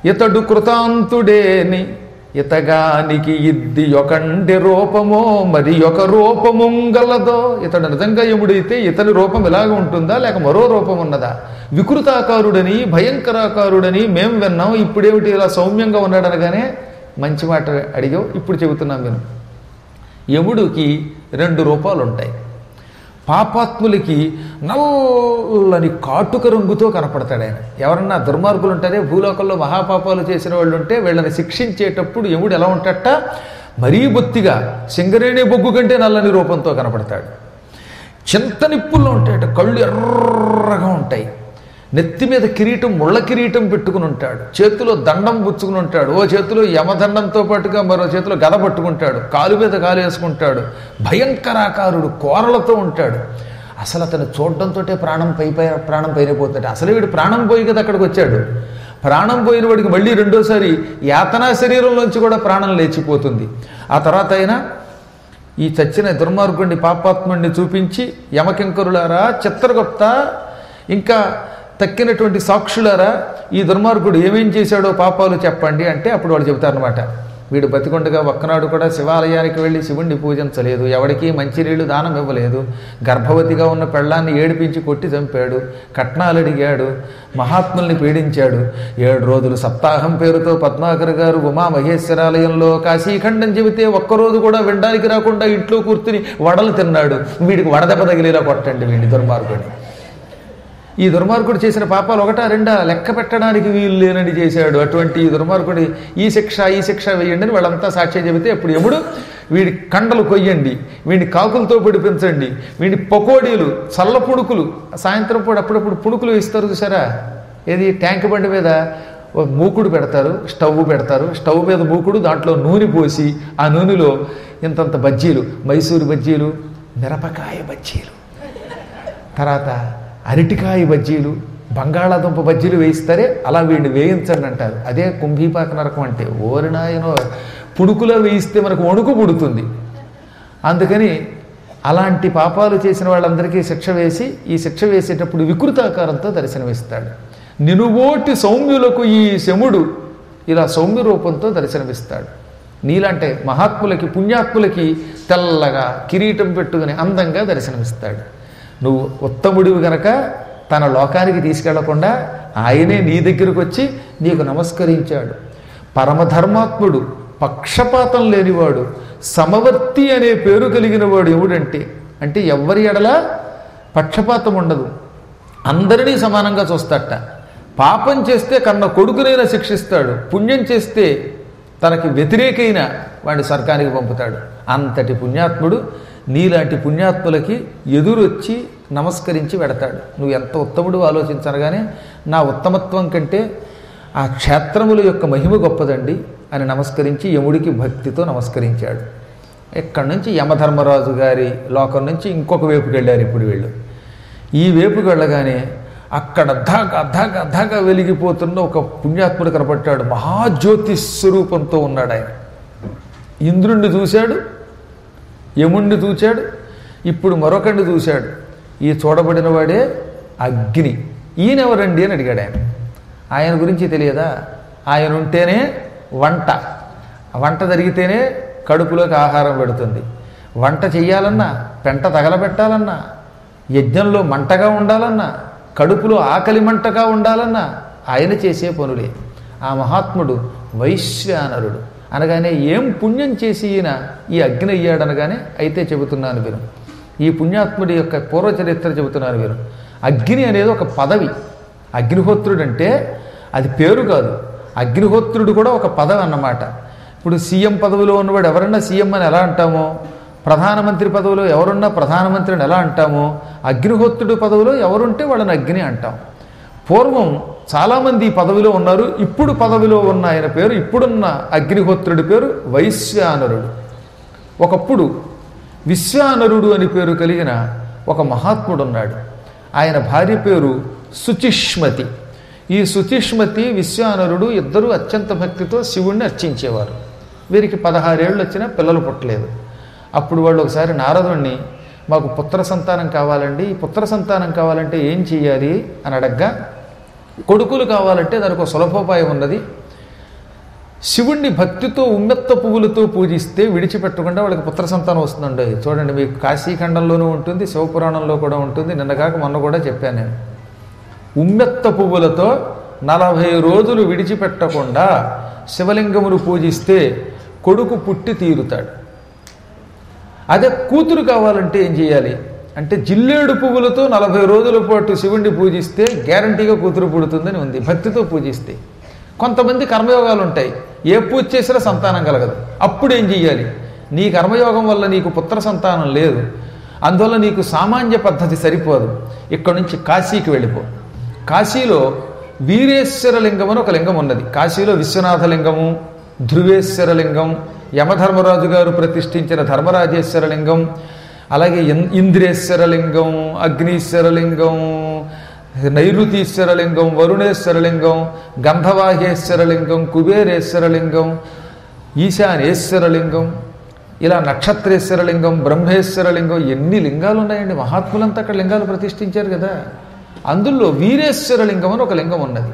ఇతడు కృతాంతుడేని ఇతగానికి ఇద్ది ఒకంటి రూపమో మరి ఒక రూపముంగలదో. ఇతడు నిజంగా యముడైతే ఇతని రూపం ఇలాగ ఉంటుందా లేక మరో రూపం ఉన్నదా? వికృతాకారుడని భయంకరాకారుడని మేం విన్నాం, ఇప్పుడేమిటి ఇలా సౌమ్యంగా ఉన్నాడనగానే మంచి మాట అడిగావు, ఇప్పుడు చెబుతున్నాం విను. యముడికి 2 రూపాలు ఉంటాయి. పాపాత్ములకి నల్లని కాటుక రంగుతో కనపడతాడు ఆయన. ఎవరన్నా దుర్మార్గులు ఉంటారే, భూలోకంలో మహాపాపాలు చేసిన వాళ్ళు ఉంటే వీళ్ళని శిక్షించేటప్పుడు యముడు ఎలా ఉంటాడట, మరీ బొత్తిగా సింగరేణి బొగ్గు కంటే నల్లని రూపంతో కనపడతాడు. చింతనిప్పుల్లో ఉంటాయట, కళ్ళు ఎర్రగా ఉంటాయి, నెత్తి మీద కిరీటం ముళ్ళ కిరీటం పెట్టుకుని ఉంటాడు, చేతిలో దండం పుచ్చుకుని ఉంటాడు, ఓ చేతిలో యమదండంతో పాటుగా మరో చేతిలో గద పట్టుకుంటాడు, కాలు మీద కాలు వేసుకుంటాడు, భయంకరాకారుడు, కోరలతో ఉంటాడు. అసలు అతను చూడడంతో ప్రాణం పైన పోతాడు. అసలు వీడు ప్రాణం పోయి కదా అక్కడికి వచ్చాడు. ప్రాణం పోయిన వాడికి మళ్ళీ రెండోసారి యాతనా శరీరంలోంచి కూడా ప్రాణం లేచిపోతుంది. ఆ తర్వాత అయినా ఈ చచ్చిన దుర్మార్గుడిని పాపాత్ముడిని చూపించి, యమకింకరులారా, చిత్రగుప్త, ఇంకా తక్కినటువంటి సాక్షులారా, ఈ దుర్మార్గుడు ఏమేం చేశాడో పాపాలు చెప్పండి అంటే అప్పుడు వాళ్ళు చెబుతారనమాట. వీడు బతికొండగా ఒక్కనాడు కూడా శివాలయానికి వెళ్ళి శివుణ్ణి పూజించలేదు, ఎవడికి మంచినీళ్లు దానం ఇవ్వలేదు, గర్భవతిగా ఉన్న పెళ్ళాన్ని ఏడిపించి కొట్టి చంపాడు, కట్నాలు అడిగాడు, మహాత్ముల్ని పీడించాడు, 7 రోజులు సప్తాహం పేరుతో పద్మాకర్ గారు ఉమామహేశ్వరాలయంలో కాశీఖండం చెబితే ఒక్కరోజు కూడా వినడానికి రాకుండా ఇంట్లో కూర్చుని వడలు తిన్నాడు. వీడికి వడదెబ్బ తగిలేలా కొట్టండి వీడిని, దుర్మార్గుడిని. ఈ దుర్మార్గుడు చేసిన పాపాలు 1, 2 లెక్క పెట్టడానికి వీలు లేనని చేశాడు. అటువంటి ఈ దుర్మార్గుడి ఈ శిక్ష వేయండి అని వాళ్ళంతా సాక్ష్యం చెబితే అప్పుడు యముడు వీడి కండలు కొయ్యండి, వీడిని కాకులతో పొడిపించండి, వీడి పకోడీలు, చల్ల పుణుకులు, సాయంత్రం పూట అప్పుడప్పుడు పుణుకులు ఇస్తారు చూసారా, ఏది ట్యాంక్ బండి మీద మూకుడు పెడతారు, స్టవ్ పెడతారు, స్టవ్ మీద మూకుడు, దాంట్లో నూనె పోసి ఆ నూనెలో ఇంతంత బజ్జీలు, మైసూరు బజ్జీలు, మిరపకాయ బజ్జీలు, తర్వాత అరటికాయ బజ్జీలు, బంగాళాదుంప బజ్జీలు వేయిస్తారే, అలా వీడిని వేయించండి అంటారు. అదే కుంభీపాక నరకం అంటే. ఓరినాయనో, పుణుకులో వేయిస్తే మనకు వణుకు పుడుతుంది. అందుకని అలాంటి పాపాలు చేసిన వాళ్ళందరికీ శిక్ష వేసి, ఈ శిక్ష వేసేటప్పుడు వికృతాకారంతో దర్శనమిస్తాడు. నినువోటి సౌమ్యులకు ఈ శముడు ఇలా సౌమ్య రూపంతో దర్శనమిస్తాడు. నీలాంటి మహాత్ములకి, పుణ్యాత్ములకి తెల్లగా కిరీటం పెట్టుకుని అందంగా దర్శనమిస్తాడు. నువ్వు ఉత్తముడివి గనక తన లోకానికి తీసుకెళ్లకుండా ఆయనే నీ దగ్గరకు వచ్చి నీకు నమస్కరించాడు. పరమధర్మాత్ముడు, పక్షపాతం లేనివాడు, సమవర్తి అనే పేరు కలిగిన వాడు ఎవడంటే, అంటే ఎవ్వరి ఎడల పక్షపాతం ఉండదు, అందరినీ సమానంగా చూస్తాట. పాపం చేస్తే కన్న కొడుకునైనా శిక్షిస్తాడు, పుణ్యం చేస్తే తనకి వ్యతిరేకైన వాడిని స్వర్గానికి పంపుతాడు. అంతటి పుణ్యాత్ముడు నీలాంటి పుణ్యాత్ములకి ఎదురొచ్చి నమస్కరించి వెడతాడు. నువ్వు ఎంత ఉత్తముడు ఆలోచించనగానే నా ఉత్తమత్వం కంటే ఆ క్షేత్రముల యొక్క మహిమ గొప్పదండి అని నమస్కరించి యముడికి భక్తితో నమస్కరించాడు. ఇక్కడి నుంచి యమధర్మరాజు గారి లోకం నుంచి ఇంకొక వైపుకి వెళ్ళారు. ఇప్పుడు వీళ్ళు ఈ వైపుకి వెళ్ళగానే అక్కడ ధగ వెలిగిపోతున్న ఒక పుణ్యాత్ముడు కనపడ్డాడు. మహాజ్యోతి స్వరూపంతో ఉన్నాడు ఆయన. ఇంద్రుణ్ణి చూశాడు, యముణ్ణి చూశాడు, ఇప్పుడు మరొకడిని చూశాడు. ఈ చూడబడిన వాడే అగ్ని. ఈయనెవరండి అని అడిగాడు ఆయన. ఆయన గురించి తెలియదా? ఆయన ఉంటేనే వంట జరిగితేనే కడుపులోకి ఆహారం పెడుతుంది. వంట చెయ్యాలన్నా, పెంట తగలబెట్టాలన్నా, యజ్ఞంలో మంటగా ఉండాలన్నా, కడుపులో ఆకలి మంటగా ఉండాలన్నా ఆయన చేసే పనులే. ఆ మహాత్ముడు వైశ్వానరుడు అనగానే ఏం పుణ్యం చేసి ఈయన ఈ అగ్ని అయ్యాడనగానే అయితే చెబుతున్నాను విను. ఈ పుణ్యాత్ముడి యొక్క పూర్వచరిత్ర చెబుతున్నాను విను. అగ్ని అనేది ఒక పదవి. అగ్నిహోత్రుడు అంటే అది పేరు కాదు, అగ్నిహోత్రుడు కూడా ఒక పదవి అన్నమాట. ఇప్పుడు సీఎం పదవిలో ఉన్నవాడు ఎవరన్నా సీఎం అని ఎలా అంటామో, ప్రధానమంత్రి పదవిలో ఎవరున్నా ప్రధానమంత్రిని ఎలా అంటామో, అగ్నిహోత్రుడు పదవిలో ఎవరుంటే వాళ్ళని అగ్ని అంటాం. పూర్వం చాలామంది ఈ పదవిలో ఉన్నారు. ఇప్పుడు పదవిలో ఉన్న ఆయన పేరు, ఇప్పుడున్న అగ్నిహోత్రుడి పేరు వైశ్వానరుడు. ఒకప్పుడు విశ్వానరుడు అని పేరు కలిగిన ఒక మహాత్ముడు ఉన్నాడు. ఆయన భార్య పేరు శుచిష్మతి. ఈ శుచిష్మతి, విశ్వానరుడు ఇద్దరూ అత్యంత భక్తితో శివుణ్ణి అర్చించేవారు. వీరికి 16 ఏళ్ళు వచ్చినా పిల్లలు పుట్టలేదు. అప్పుడు వాళ్ళు ఒకసారి నారదుణ్ణి, మాకు పుత్ర సంతానం కావాలండి, ఈ పుత్ర సంతానం కావాలంటే ఏం చెయ్యాలి అని అడగ్గా, కొడుకులు కావాలంటే దానికి ఒక సులభోపాయం ఉన్నది, శివుణ్ణి భక్తితో ఉమ్మెత్త పువ్వులతో పూజిస్తే విడిచిపెట్టకుండా వాళ్ళకి పుత్ర సంతానం వస్తుందండి. చూడండి, మీకు కాశీఖండంలోనూ ఉంటుంది, శివపురాణంలో కూడా ఉంటుంది. నిన్నగాక మొన్న కూడా చెప్పాను నేను. ఉమ్మెత్త పువ్వులతో 40 రోజులు విడిచిపెట్టకుండా శివలింగమును పూజిస్తే కొడుకు పుట్టి తీరుతాడు. అదే కూతురు కావాలంటే ఏం చేయాలి అంటే జిల్లేడు పువ్వులతో 40 రోజుల పాటు శివుణ్ణి పూజిస్తే గ్యారంటీగా కూతురు పుడుతుందని ఉంది, భక్తితో పూజిస్తే. కొంతమంది కర్మయోగాలు ఉంటాయి, ఏ పూజ చేసినా సంతానం కలగదు. అప్పుడు ఏం చెయ్యాలి? నీ కర్మయోగం వల్ల నీకు పుత్ర సంతానం లేదు, అందువల్ల నీకు సామాన్య పద్ధతి సరిపోదు. ఇక్కడి నుంచి కాశీకి వెళ్ళిపో. కాశీలో వీరేశ్వర లింగం అని ఒక లింగం ఉన్నది. కాశీలో విశ్వనాథ లింగము, ధ్రువేశ్వర లింగం, యమధర్మరాజు గారు ప్రతిష్ఠించిన ధర్మరాజేశ్వర లింగం, అలాగే ఇంద్రేశ్వర లింగం, అగ్నీశ్వర లింగం, నైరుతీశ్వర లింగం, వరుణేశ్వర లింగం, గంధవాహేశ్వర లింగం, కుబేరేశ్వర లింగం, ఈశానేశ్వర లింగం, ఇలా నక్షత్రేశ్వర లింగం, బ్రహ్మేశ్వర లింగం, ఎన్ని లింగాలు ఉన్నాయండి. మహాత్ములంతా అక్కడ లింగాలు ప్రతిష్ఠించారు కదా. అందులో వీరేశ్వర లింగం అని ఒక లింగం ఉన్నది.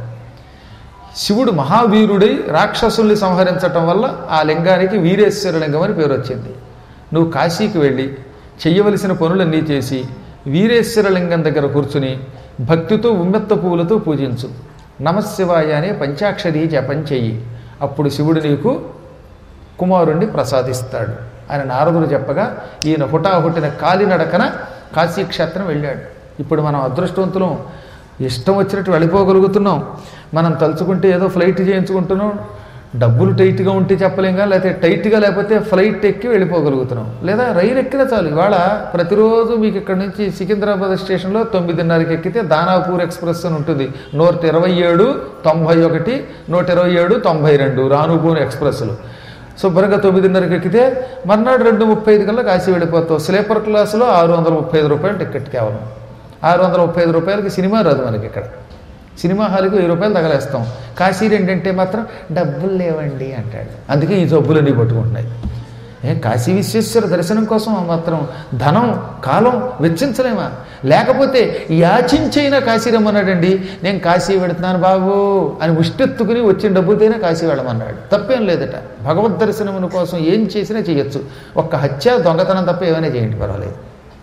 శివుడు మహావీరుడై రాక్షసుల్ని సంహరించటం వల్ల ఆ లింగానికి వీరేశ్వర లింగం అని పేరు వచ్చింది. నువ్వు కాశీకి వెళ్ళి చెయ్యవలసిన పనులన్నీ చేసి వీరేశ్వర లింగం దగ్గర కూర్చుని భక్తితో ఉమ్మెత్త పువ్వులతో పూజించు. నమశివాయ అనే పంచాక్షరి జపం చెయ్యి. అప్పుడు శివుడు నీకు కుమారుణ్ణి ప్రసాదిస్తాడు అని నారదుడు చెప్పగా ఈయన హుటాహుటిన కాలినడకన కాశీక్షేత్రం వెళ్ళాడు. ఇప్పుడు మనం అదృష్టవంతులం, ఇష్టం వచ్చినట్టు వెళ్ళిపోగలుగుతున్నాం. మనం తలుచుకుంటే ఏదో ఫ్లైట్ చేయించుకుంటున్నాం, డబ్బులు టైట్గా ఉంటే చెప్పలేంగా, లేకపోతే టైట్గా లేకపోతే ఫ్లైట్ ఎక్కి వెళ్ళిపోగలుగుతున్నాం, లేదా రైలు ఎక్కినా చాలు. ఇవాళ ప్రతిరోజు మీకు ఇక్కడ నుంచి సికింద్రాబాద్ స్టేషన్లో 9:30కి ఎక్కితే దానాపూర్ ఎక్స్ప్రెస్ అని ఉంటుంది. 127, 91, 127, 92 రానుపూర్ ఎక్స్ప్రెస్లు. శుభ్రంగా 9:30కి ఎక్కితే మర్నాడు 2:35 కల్లా కాశీ వెళ్ళిపోతావు. స్లీపర్ క్లాసులో 635 రూపాయలు టికెట్ కేవలం. 635 రూపాయలకి సినిమా రాదు మనకి. ఇక్కడ సినిమా హాల్కి 1000 రూపాయలు తగలేస్తాం. కాశీ రెండంటే మాత్రం డబ్బులు లేవండి అంటాడు. అందుకే ఈ జబ్బులన్నీ పట్టుకుంటున్నాయి. కాశీ విశ్వేశ్వర దర్శనం కోసం మాత్రం ధనం కాలం వెచ్చించలేమా? లేకపోతే యాచించైనా కాశీ రమ్మన్నాడండి. నేను కాశీ వెళుతున్నాను బాబు అని ముష్టెత్తుకుని వచ్చిన డబ్బులతోనే కాశీ వెళ్ళమన్నాడు. తప్పేం లేదట. భగవద్ దర్శనముల కోసం ఏం చేసినా చేయొచ్చు. ఒక్క హత్య దొంగతనం తప్ప ఏమైనా చేయండి, పర్వాలేదు.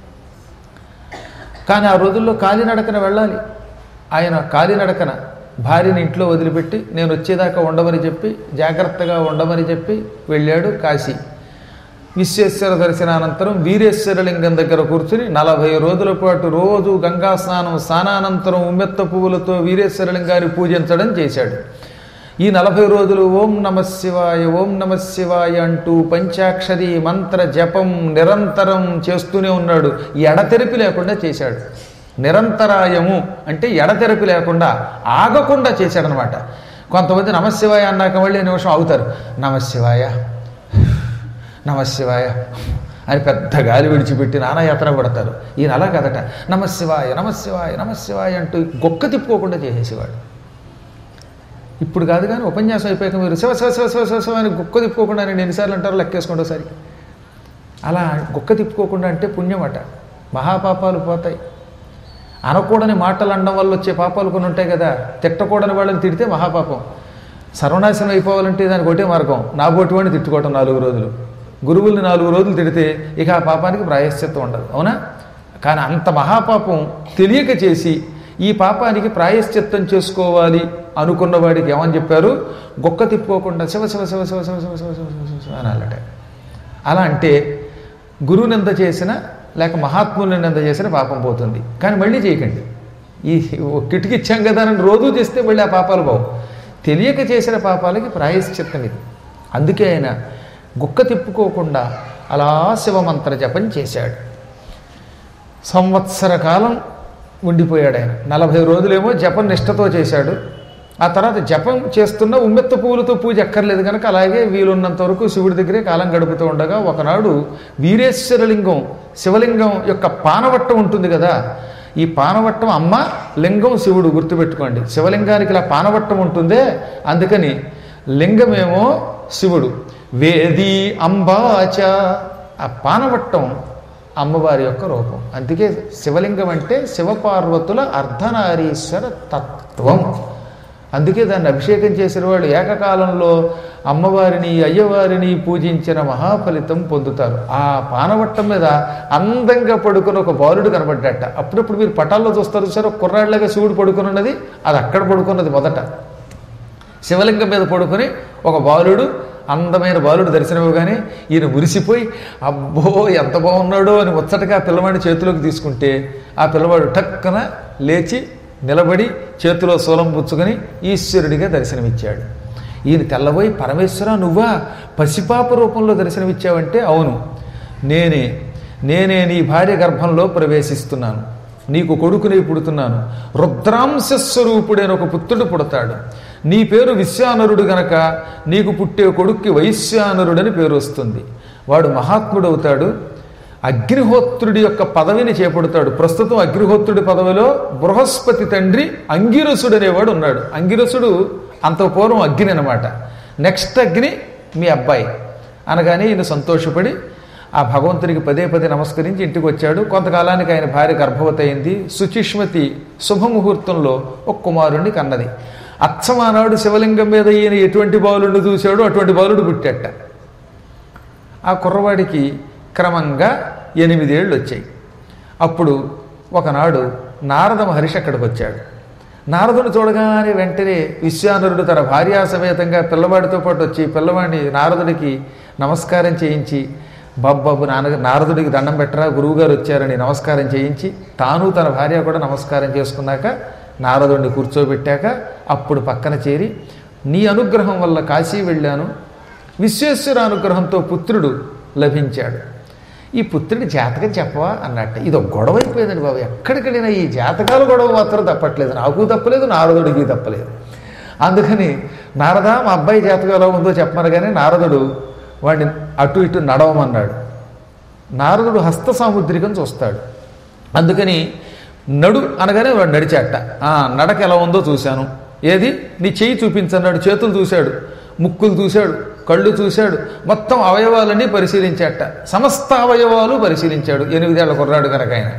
కానీ ఆ రోజుల్లో కాలినడకన వెళ్ళాలి. ఆయన కాలినడకన భార్యని ఇంట్లో వదిలిపెట్టి నేను వచ్చేదాకా ఉండమని చెప్పి, జాగ్రత్తగా ఉండమని చెప్పి వెళ్ళాడు కాశీ. విశ్వేశ్వర దర్శనానంతరం వీరేశ్వర లింగం దగ్గర కూర్చుని 40 రోజుల పాటు రోజు గంగా స్నానం, స్నానానంతరం ఉమ్మెత్త పువ్వులతో వీరేశ్వర లింగాన్ని పూజించడం చేశాడు. ఈ 40 రోజులు ఓం నమశివాయ ఓం నమశివాయ అంటూ పంచాక్షరి మంత్ర జపం నిరంతరం చేస్తూనే ఉన్నాడు. ఎడతెరిపి లేకుండా చేశాడు. నిరంతరాయము అంటే ఎడతెరిపి లేకుండా ఆగకుండా చేశాడనమాట. కొంతమంది నమశివాయ అన్నాక మళ్ళీ నిమిషం అవుతారు. నమశివాయ నమశివాయ అని పెద్ద గాలి విడిచిపెట్టి నానాయాత్ర పడతారు. ఈయన అలా కదట. నమశివాయ నమశివాయ నమశివాయ అంటూ గొక్క తిప్పుకోకుండా చేసేసేవాడు. ఇప్పుడు కాదు కానీ ఉపన్యాసం అయిపోయాక మీరు శివ శివ శివ శివ శివ శివ అని గొక్క తిప్పుకోకుండా నేను ఎన్నిసార్లు అంటారో లెక్కేసుకోండి ఒకసారి. అలా గొక్క తిప్పుకోకుండా అంటే పుణ్యం అట. మహాపాపాలు పోతాయి. అనకూడని మాటలు అనడం వల్ల వచ్చే పాపాలు కొన్ని ఉంటాయి కదా. తిట్టకూడని వాళ్ళని తిడితే మహాపాపం. సర్వనాశనం అయిపోవాలంటే దానికి ఒకటే మార్గం, నా బోటి వాడిని తిట్టుకోవటం 4 రోజులు. గురువుల్ని 4 రోజులు తిడితే ఇక ఆ పాపానికి ప్రాయశ్చిత్తం ఉండదు, అవునా? కానీ అంత మహాపాపం తెలియక చేసి ఈ పాపానికి ప్రాయశ్చిత్తం చేసుకోవాలి అనుకున్న వాడికి ఏమని చెప్పారు? గొక్క తిప్పుకోకుండా శివ శివ శివ శివ శివ శివ శివ శివ శివ శివ అనాలట. అలా అంటే గురువుని ఎంత చేసినా లేక మహాత్ముల్ని ఎంత చేసినా పాపం పోతుంది. కానీ మళ్ళీ చేయకండి. ఈ కిటికి ఇచ్చాం కదా అని రోజు చేస్తే మళ్ళీ ఆ పాపాలు పోవు. తెలియక చేసిన పాపాలకి ప్రాయశ్చిత్తం ఇది. అందుకే ఆయన గుక్క తిప్పుకోకుండా అలా శివమంత్ర జపం చేశాడు. సంవత్సర కాలం ఉండిపోయాడు ఆయన. 40 రోజులేమో జపం నిష్టతో చేశాడు. ఆ తర్వాత జపం చేస్తున్న ఉమ్మెత్త పువ్వులతో పూజ ఎక్కర్లేదు కనుక అలాగే వీలున్నంత వరకు శివుడి దగ్గరే కాలం గడుపుతూ ఉండగా ఒకనాడు వీరేశ్వరలింగం, శివలింగం యొక్క పానవట్టం ఉంటుంది కదా, ఈ పానవట్టం అమ్మ, లింగం శివుడు, గుర్తుపెట్టుకోండి. శివలింగానికి ఇలా పానవట్టం ఉంటుందే, అందుకని లింగమేమో శివుడు, వేది అంబాచ, ఆ పానవట్టం అమ్మవారి యొక్క రూపం. అందుకే శివలింగం అంటే శివపార్వతుల అర్ధనారీశ్వర తత్వం. అందుకే దాన్ని అభిషేకం చేసిన వాళ్ళు ఏకకాలంలో అమ్మవారిని అయ్యవారిని పూజించిన మహాఫలితం పొందుతారు. ఆ పానవట్టం మీద అందంగా పడుకుని ఒక బాలుడు కనబడ్డట. అప్పుడప్పుడు మీరు పటాల్లో చూస్తారు సార్, ఒక కుర్రాళ్ళగా శివుడు పడుకుని ఉన్నది, అది అక్కడ పడుకున్నది మొదట. శివలింగం మీద పడుకొని ఒక బాలుడు, అందమైన బాలుడు దర్శనమివ్వగానే ఈయన మురిసిపోయి అబ్బో ఎంత బాగున్నాడో అని ముచ్చటగా ఆ పిల్లవాడిని చేతిలోకి తీసుకుంటే ఆ పిల్లవాడు టక్కున లేచి నిలబడి చేతిలో శూలం పుచ్చుకొని ఈశ్వరుడిగా దర్శనమిచ్చాడు. ఈయన తెల్లబోయి పరమేశ్వర నువ్వా పసిపాప రూపంలో దర్శనమిచ్చావంటే అవును నేనే నీ భార్య గర్భంలో ప్రవేశిస్తున్నాను, నీకు కొడుకునే పుడుతున్నాను, రుద్రాంశస్వరూపుడైన ఒక పుత్రుడు పుడతాడు, నీ పేరు విశ్వానరుడు గనక నీకు పుట్టే కొడుక్కి వైశ్వానరుడని పేరు వస్తుంది, వాడు మహాత్ముడు అవుతాడు, అగ్నిహోత్రుడి యొక్క పదవిని చేపడతాడు. ప్రస్తుతం అగ్నిహోత్రుడి పదవిలో బృహస్పతి తండ్రి అంగిరసుడు అనేవాడు ఉన్నాడు. అంగిరసుడు అంత పూర్వం అగ్ని అనమాట. నెక్స్ట్ అగ్ని మీ అబ్బాయి అనగానే ఈయన సంతోషపడి ఆ భగవంతునికి పదే పదే నమస్కరించి ఇంటికి వచ్చాడు. కొంతకాలానికి ఆయన భార్య గర్భవతి అయింది. శుచిష్మతి శుభముహూర్తంలో ఒక కుమారుణ్ణి కన్నది. అచ్చమానాడు శివలింగం మీద ఈయన ఎటువంటి బాలుడిని చూశాడో అటువంటి బాలుడు పుట్టేట. ఆ కుర్రవాడికి క్రమంగా 8 ఏళ్ళు వచ్చాయి. అప్పుడు ఒకనాడు నారద మహర్షి అక్కడికి వచ్చాడు. నారదుని చూడగానే వెంటనే విశ్వానరుడు తన భార్యా సమేతంగా పిల్లవాడితో పాటు వచ్చి పిల్లవాడిని నారదుడికి నమస్కారం చేయించి బాబు నారదుడికి దండం పెట్టరా గురువుగారు వచ్చారని నమస్కారం చేయించి తాను తన భార్య కూడా నమస్కారం చేసుకున్నాక నారదుడిని కూర్చోబెట్టాక అప్పుడు పక్కన చేరి నీ అనుగ్రహం వల్ల కాశీ వెళ్ళాను, విశ్వేశ్వర అనుగ్రహంతో పుత్రుడు లభించాడు, ఈ పుత్రుడి జాతకం చెప్పవా అన్నట్టు. ఇది ఒక గొడవ అయిపోయిందండి బాబు. ఎక్కడికెళ్ళినా ఈ జాతకాల గొడవ మాత్రం తప్పట్లేదు, నాకు తప్పలేదు నారదుడికి తప్పలేదు. అందుకని నారద మా అబ్బాయి జాతకం ఎలా ఉందో చెప్పమనగానే నారదుడు వాడిని అటు ఇటు నడవమన్నాడు. నారదుడు హస్త సాముద్రికం చూస్తాడు. అందుకని నడు అనగానే వాడు నడిచాట. నడక ఎలా ఉందో చూశాను, ఏది నీ చెయ్యి చూపించన్నాడు. చేతులు చూశాడు, ముక్కులు చూశాడు, కళ్ళు చూశాడు, మొత్తం అవయవాలన్నీ పరిశీలించాట. సమస్త అవయవాలు పరిశీలించాడు. 8 ఏళ్ల కుర్రాడు కనుక ఆయన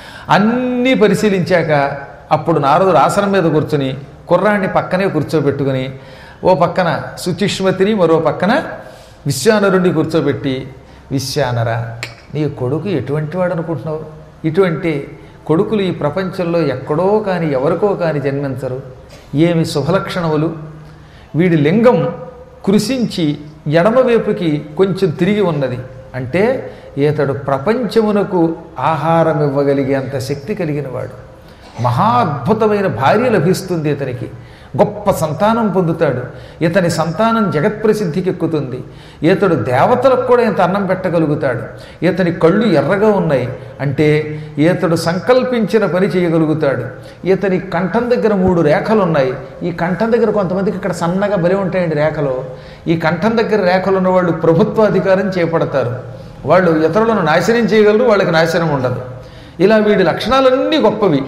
అన్నీ పరిశీలించాక అప్పుడు నారదుడు ఆసనం మీద కూర్చుని కుర్రాడిని పక్కనే కూర్చోబెట్టుకుని ఓ పక్కన శుచిష్మతిని మరో పక్కన విశ్వానరుడిని కూర్చోబెట్టి విశ్వానర నీ కొడుకు ఎటువంటి వాడు అనుకుంటున్నావు? ఇటువంటి కొడుకులు ఈ ప్రపంచంలో ఎక్కడో కాని ఎవరికో కాని జన్మించరు. ఏమి శుభలక్షణములు! వీడి లింగం కృషించి ఎడమవైపుకి కొంచెం తిరిగి ఉన్నది అంటే ఇతడు ప్రపంచమునకు ఆహారం ఇవ్వగలిగేంత శక్తి కలిగిన వాడు. మహా అద్భుతమైన భార్య లభిస్తుంది ఇతనికి, గొప్ప సంతానం పొందుతాడు, ఇతని సంతానం జగత్ప్రసిద్ధికి ఎక్కుతుంది, ఇతడు దేవతలకు కూడా ఇంత అన్నం పెట్టగలుగుతాడు, ఇతని కళ్ళు ఎర్రగా ఉన్నాయి అంటే ఇతడు సంకల్పించిన పని చేయగలుగుతాడు, ఇతని కంఠం దగ్గర 3 రేఖలు ఉన్నాయి. ఈ కంఠం దగ్గర కొంతమందికి ఇక్కడ సన్నగా బలి ఉంటాయండి రేఖలు. ఈ కంఠం దగ్గర రేఖలు ఉన్న వాళ్ళు ప్రభుత్వాధికారం చేపడతారు, వాళ్ళు ఇతరులను నాశనం చేయగలరు, వాళ్ళకి నాశనం ఉండదు. ఇలా వీడి లక్షణాలన్నీ గొప్పవి.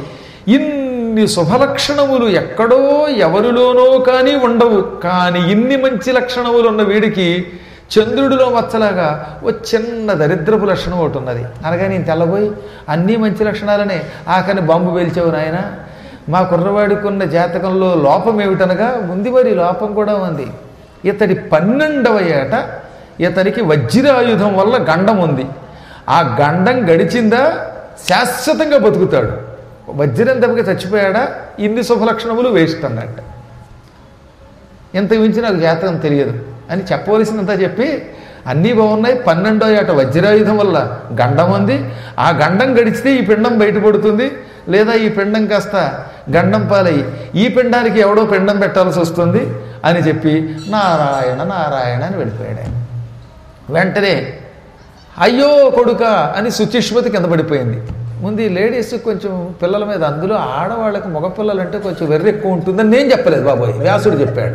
ఇన్ని శుభలక్షణములు ఎక్కడో ఎవరిలోనో కానీ ఉండవు. కానీ ఇన్ని మంచి లక్షణములు ఉన్న వీడికి చంద్రుడిలో మచ్చలాగా ఓ చిన్న దరిద్రపు లక్షణం ఒకటి ఉన్నది. అనగా నేను తెల్లబోయి అన్నీ మంచి లక్షణాలనే ఆఖరిని బాంబు పేల్చావు నాయన. మా కుర్రవాడికి ఉన్న జాతకంలో లోపం ఏమిటనగా ఉంది, మరి లోపం కూడా ఉంది. ఇతడి 12వ ఏట ఇతనికి వజ్రాయుధం వల్ల గండం ఉంది. ఆ గండం గడిచిందా శాశ్వతంగా బతుకుతాడు. వజ్రం దెబ్బకి చచ్చిపోయాడా ఇన్ని శుభలక్షణములు వేస్ట్ అన్నట్ట. ఇంతకు మించి నాకు జాతకం తెలియదు అని చెప్పవలసినంత చెప్పి అన్నీ బాగున్నాయి. 12వ ఏట వజ్రాయుధం వల్ల గండం ఉంది, ఆ గండం గడిచితే ఈ పిండం బయటపడుతుంది, లేదా ఈ పిండం కాస్త గండం పాలయ్యి ఈ పిండానికి ఎవడో పిండం పెట్టాల్సి వస్తుంది అని చెప్పి నారాయణ నారాయణ అని వెళ్ళిపోయాడు ఆయన. వెంటనే అయ్యో కొడుక అని శుచిష్మతి కింద పడిపోయింది. ముందు ఈ లేడీస్ కొంచెం పిల్లల మీద, అందులో ఆడవాళ్ళకి మగపిల్లలంటే కొంచెం వెర్రి ఎక్కువ ఉంటుందని నేను చెప్పలేదు బాబోయ్, వ్యాసుడు చెప్పాడు.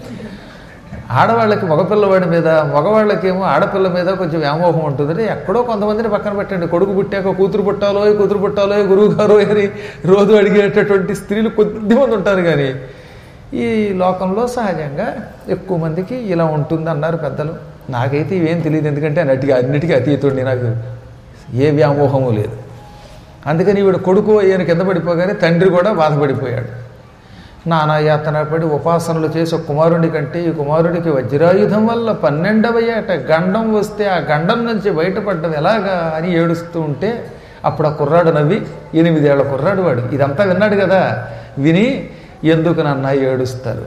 ఆడవాళ్ళకి మగపిల్లవాడి మీద, మగవాళ్ళకేమో ఆడపిల్ల మీద కొంచెం వ్యామోహం ఉంటుందని ఎక్కడో కొంతమందిని పక్కన పెట్టండి. కొడుకు పుట్టాక కూతురు పుట్టాలో గురువు గారు అని రోజు అడిగేటటువంటి స్త్రీలు కొద్దిమంది ఉంటారు. కానీ ఈ లోకంలో సహజంగా ఎక్కువ మందికి ఇలా ఉంటుంది అన్నారు పెద్దలు. నాకైతే ఇవేం తెలియదు, ఎందుకంటే అన్నిటికీ అతీతుడిని, నాకు ఏ వ్యామోహము లేదు. అందుకని వీడు కొడుకు ఈయన కింద పడిపోగానే తండ్రి కూడా బాధపడిపోయాడు. నానాయాతన పడి ఉపాసనలు చేసి ఒక కుమారుడి కంటే ఈ కుమారుడికి వజ్రాయుధం వల్ల 12వ ఏట గండం వస్తే ఆ గండం నుంచి బయటపడ్డం ఎలాగా అని ఏడుస్తూ ఉంటే అప్పుడు ఆ కుర్రాడు నవ్వి 8 ఏళ్ల కుర్రాడు వాడు ఇదంతా విన్నాడు కదా, విని ఎందుకు నన్న ఏడుస్తారు,